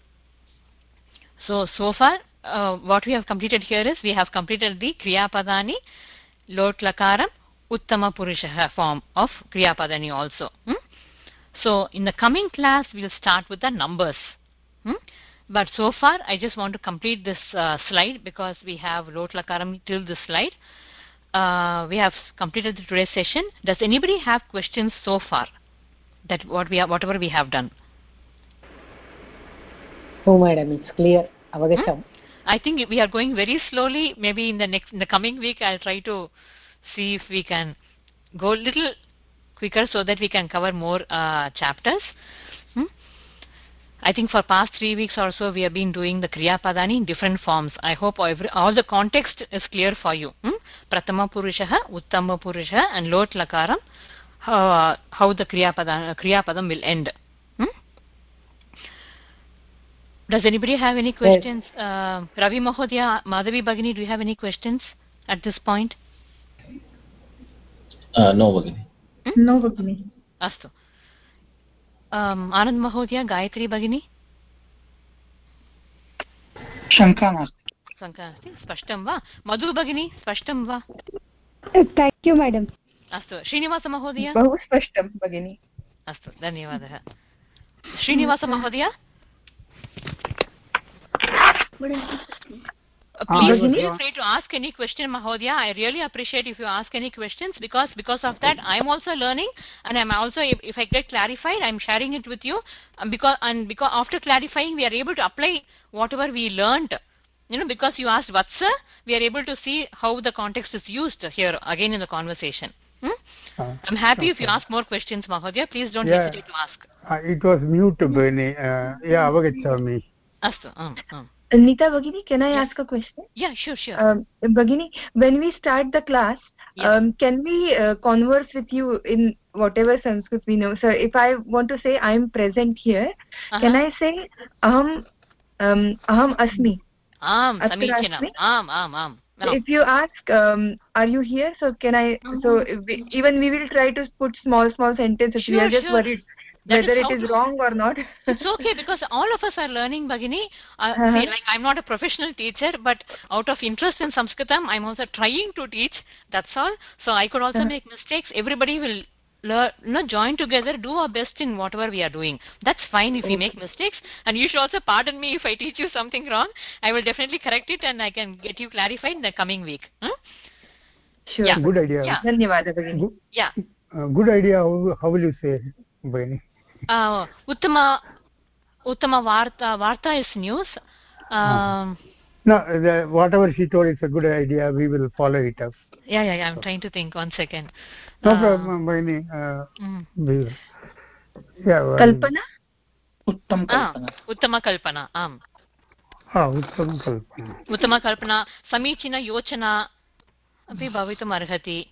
So, so far uh, what we have completed here is we have completed the Kriya Padani, Lot Lakaram, Uttama Purusha form of Kriya Padani also. Hmm? So in the coming class we will start with the numbers. Hmm? But so far I just want to complete this uh, slide, because we have Lot Lakaram till this slide. uh, we have completed today's session. Does anybody have questions so far? That what we have, whatever we have done. Oh, madam, it's clear. Hmm? I think we are going very slowly. Maybe in the next, in the coming week, I'll try to see if we can go a little quicker so that we can cover more uh, chapters. Hmm? I think for past three weeks or so, we have been doing the Kriya Padani in different forms. I hope every, all the context is clear for you. Hmm? Pratama Purushaha, Uttama Purushaha, and Lot Lakaram, how, uh, how the Kriya Padam, Kriya Padam will end. Hmm? Does anybody have any questions? Yes. Uh, Ravi Mahodaya, Madhavi Bhagini, do you have any questions at this point? Uh, no, Bhagini. Hmm? No, Bhagini. Astu. Um, Anand Mahodaya, Gayatri Bhagini? Shanka nasti. Shanka nasti. Spashtam va? Madhu Bhagini, spashtam va? Thank you, madam. Astu. Srinivasa Mahodaya? Bahu spashtam, Bhagini. Astu. Dhanyavadah. Srinivasa Mahodaya? Uh, please feel free to ask any question, Mahodaya. I really appreciate if you ask any questions, because because of that I am also learning, and I'm also, if, if I get clarified, I'm sharing it with you, um, because and because after clarifying we are able to apply whatever we learned. You know, because you asked Vatsa, we are able to see how the context is used here again in the conversation. Hmm? Uh, I'm happy okay. If you ask more questions, Mahodaya. Please don't yeah. hesitate to ask. Uh, it was mute, Bhagini. Uh, yeah, avagachami. Astu. Um, um. Nita Bhagini, can I yes. ask a question? Yeah, sure, sure. Um, Bhagini, when we start the class, yes. um, can we uh, converse with you in whatever Sanskrit we know? So if I want to say I am present here, uh-huh. can I say aham, um, aham asmi? Am, samichinam. Am, am, am. No. If you ask, um, are you here? So can I? Uh-huh. So we, even we will try to put small, small sentences. Sure, we are just sure. worried that whether is it is to... wrong or not. It's okay, because all of us are learning, Bhagini. Uh, uh-huh. See, like I'm not a professional teacher, but out of interest in Sanskritam, I'm also trying to teach. That's all. So I could also uh-huh. make mistakes. Everybody will learn, you know, join together, do our best in whatever we are doing. That's fine if okay. we make mistakes. And you should also pardon me if I teach you something wrong. I will definitely correct it, and I can get you clarified in the coming week. Hmm? Sure. Yeah. Good idea. Yeah. Dhanyavada, Bhagini. Good, yeah. Uh, good idea. How, how will you say, Bhagini? Uh, Uttama, Uttama Varta. Varta is news. Um, no, the, whatever she told is a good idea. We will follow it up. Yeah, yeah, yeah. I'm so. trying to think. One second. No uh, problem, Bhagini. Uh, mm. we will. Yeah. Well, Kalpana? Uttam Kalpana. Ah, Uttama Kalpana. Am. Ah, Uttama Kalpana. Uttama Kalpana. Samichina Yochana. Api bhavitum arhati.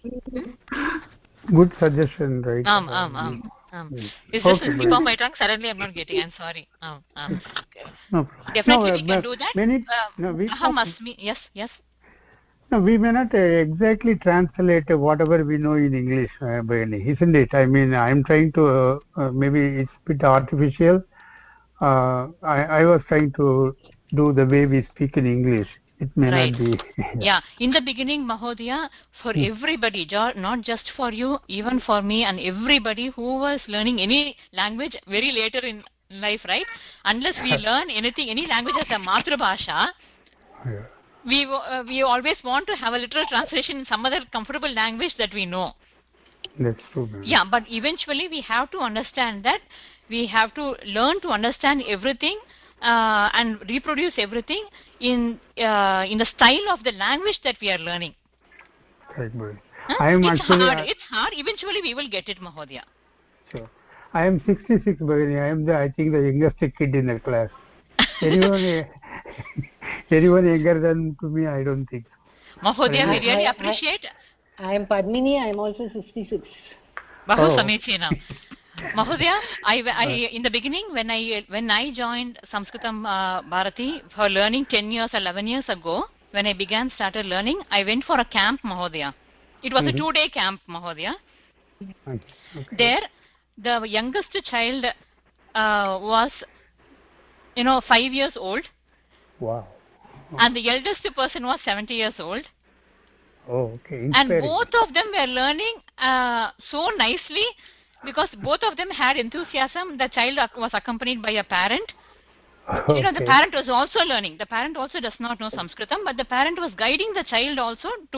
Good suggestion, right? Um, um, um, um. Mm. It's just okay, a slip of my tongue. Suddenly, I'm not getting. I'm sorry. Um, um. No, definitely, no, we can do that. Many, uh, no, we aham asmi. Yes, yes. No, we may not uh, exactly translate whatever we know in English, uh, isn't it? I mean, I'm trying to. Uh, uh, maybe it's a bit artificial. Uh, I, I was trying to do the way we speak in English. It may right. not be. Yeah, in the beginning, Mahodaya, for hmm. everybody, not just for you, even for me and everybody who was learning any language very later in life, right? Unless we learn anything, any language as a Matrabhasha, yeah. we uh, we always want to have a literal translation in some other comfortable language that we know. That's true. Man. Yeah, but eventually we have to understand that we have to learn to understand everything. Uh, and reproduce everything in uh, in the style of the language that we are learning. Right, huh? I am it's actually, hard. Uh, it's hard. Eventually, we will get it, Mahodaya. Sure. I am sixty-six, Bhagini. I am the, I think, the youngest kid in the class. Anyone, anyone younger than to me, I don't think. Mahodaya, we really I, appreciate. I, I am Padmini. I am also sixty-six. Bahu oh. Samichinam. Mahodaya, I, I, in the beginning, when I when I joined Sanskritam uh, Bharati for learning ten years, eleven years ago, when I began, started learning, I went for a camp, Mahodaya. It was mm-hmm. a two-day camp, Mahodaya. Okay. There, the youngest child uh, was, you know, five years old. Wow. Oh. And the eldest person was seventy years old. Oh, okay. And both of them were learning uh, so nicely, because both of them had enthusiasm. The child was accompanied by a parent. Okay. You know, the parent was also learning. The parent also does not know Sanskritam, but the parent was guiding the child also to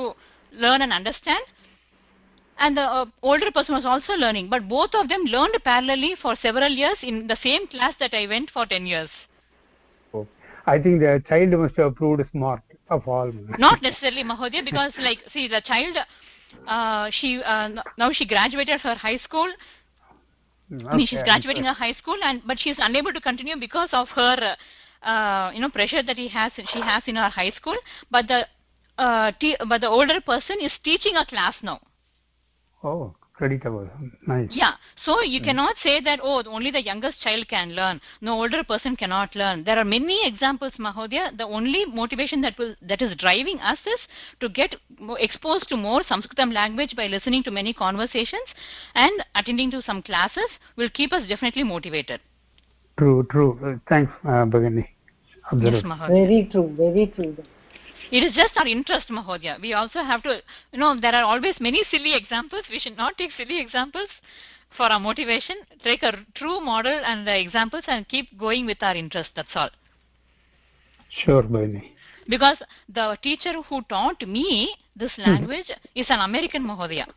learn and understand, and the uh, older person was also learning, but both of them learned parallelly for several years in the same class that I went for ten years. Oh, I think the child must have proved smart of all. Not necessarily, Mahodaya, because like, see, the child, uh, she uh, now she graduated her high school. Okay, I mean, she's graduating her high school, and but she's unable to continue because of her, uh, you know, pressure that he has. She has in her high school. But the, uh, te- but the older person is teaching a class now. Oh, creditable. Nice. Yeah. So you mm. cannot say that, oh, only the youngest child can learn. No older person cannot learn. There are many examples, Mahodaya. The only motivation that will that is driving us is to get exposed to more Sanskritam language by listening to many conversations and attending to some classes will keep us definitely motivated. True, true. Uh, thanks, uh, Bhagini. Yes, Mahodaya. Very true, very true. It is just our interest, Mahodaya. We also have to, you know, there are always many silly examples. We should not take silly examples for our motivation. Take a true model and the examples and keep going with our interest. That's all. Sure, Bhagini. Because the teacher who taught me this language is an American, Mahodaya.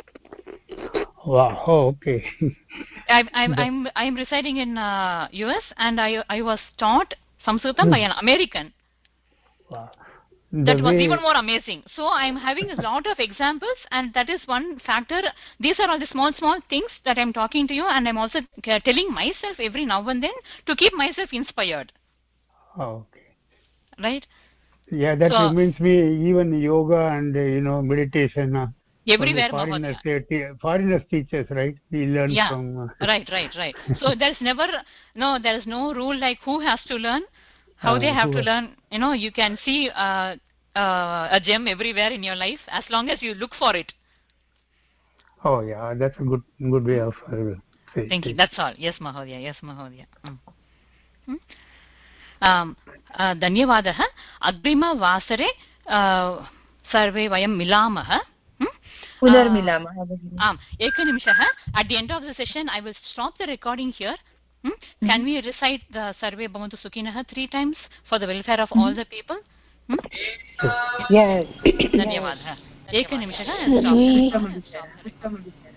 Wow. Oh, okay. I'm I'm I'm I'm residing in uh, U S and I I was taught Samskritam by an American. Wow. That The was way... even more amazing. So I'm having a lot of examples, and that is one factor. These are all the small, small things that I'm talking to you, and I'm also telling myself every now and then to keep myself inspired. Oh, okay. Right? Yeah, that so, reminds me, even yoga and, uh, you know, meditation. Uh, everywhere, foreigners, uh, foreigners teachers, right? We learn yeah. from... Uh, right, right, right. So there's never, no, there's no rule like who has to learn, how uh, they have to learn. You know, you can see... Uh, Uh, a gem everywhere in your life as long as you look for it. Oh yeah, that's a good good way of uh, say, thank say. you. That's all. Yes, Mahodaya. Yes, Mahodaya. Mm. Hmm? Um, uh, धन्यवादः. अग्रिमवासरे सर्वे वयं मिलामः. पुनर्मिलामः. आम्, एकनिमिषः. At the end of the session I will stop the recording here. Hmm? Mm-hmm. Can we recite the सर्वे भवन्तु सुखिनः three times for the welfare of mm-hmm. all the people? Hmm? Yes. धन्यवादः. एकनिमिषः.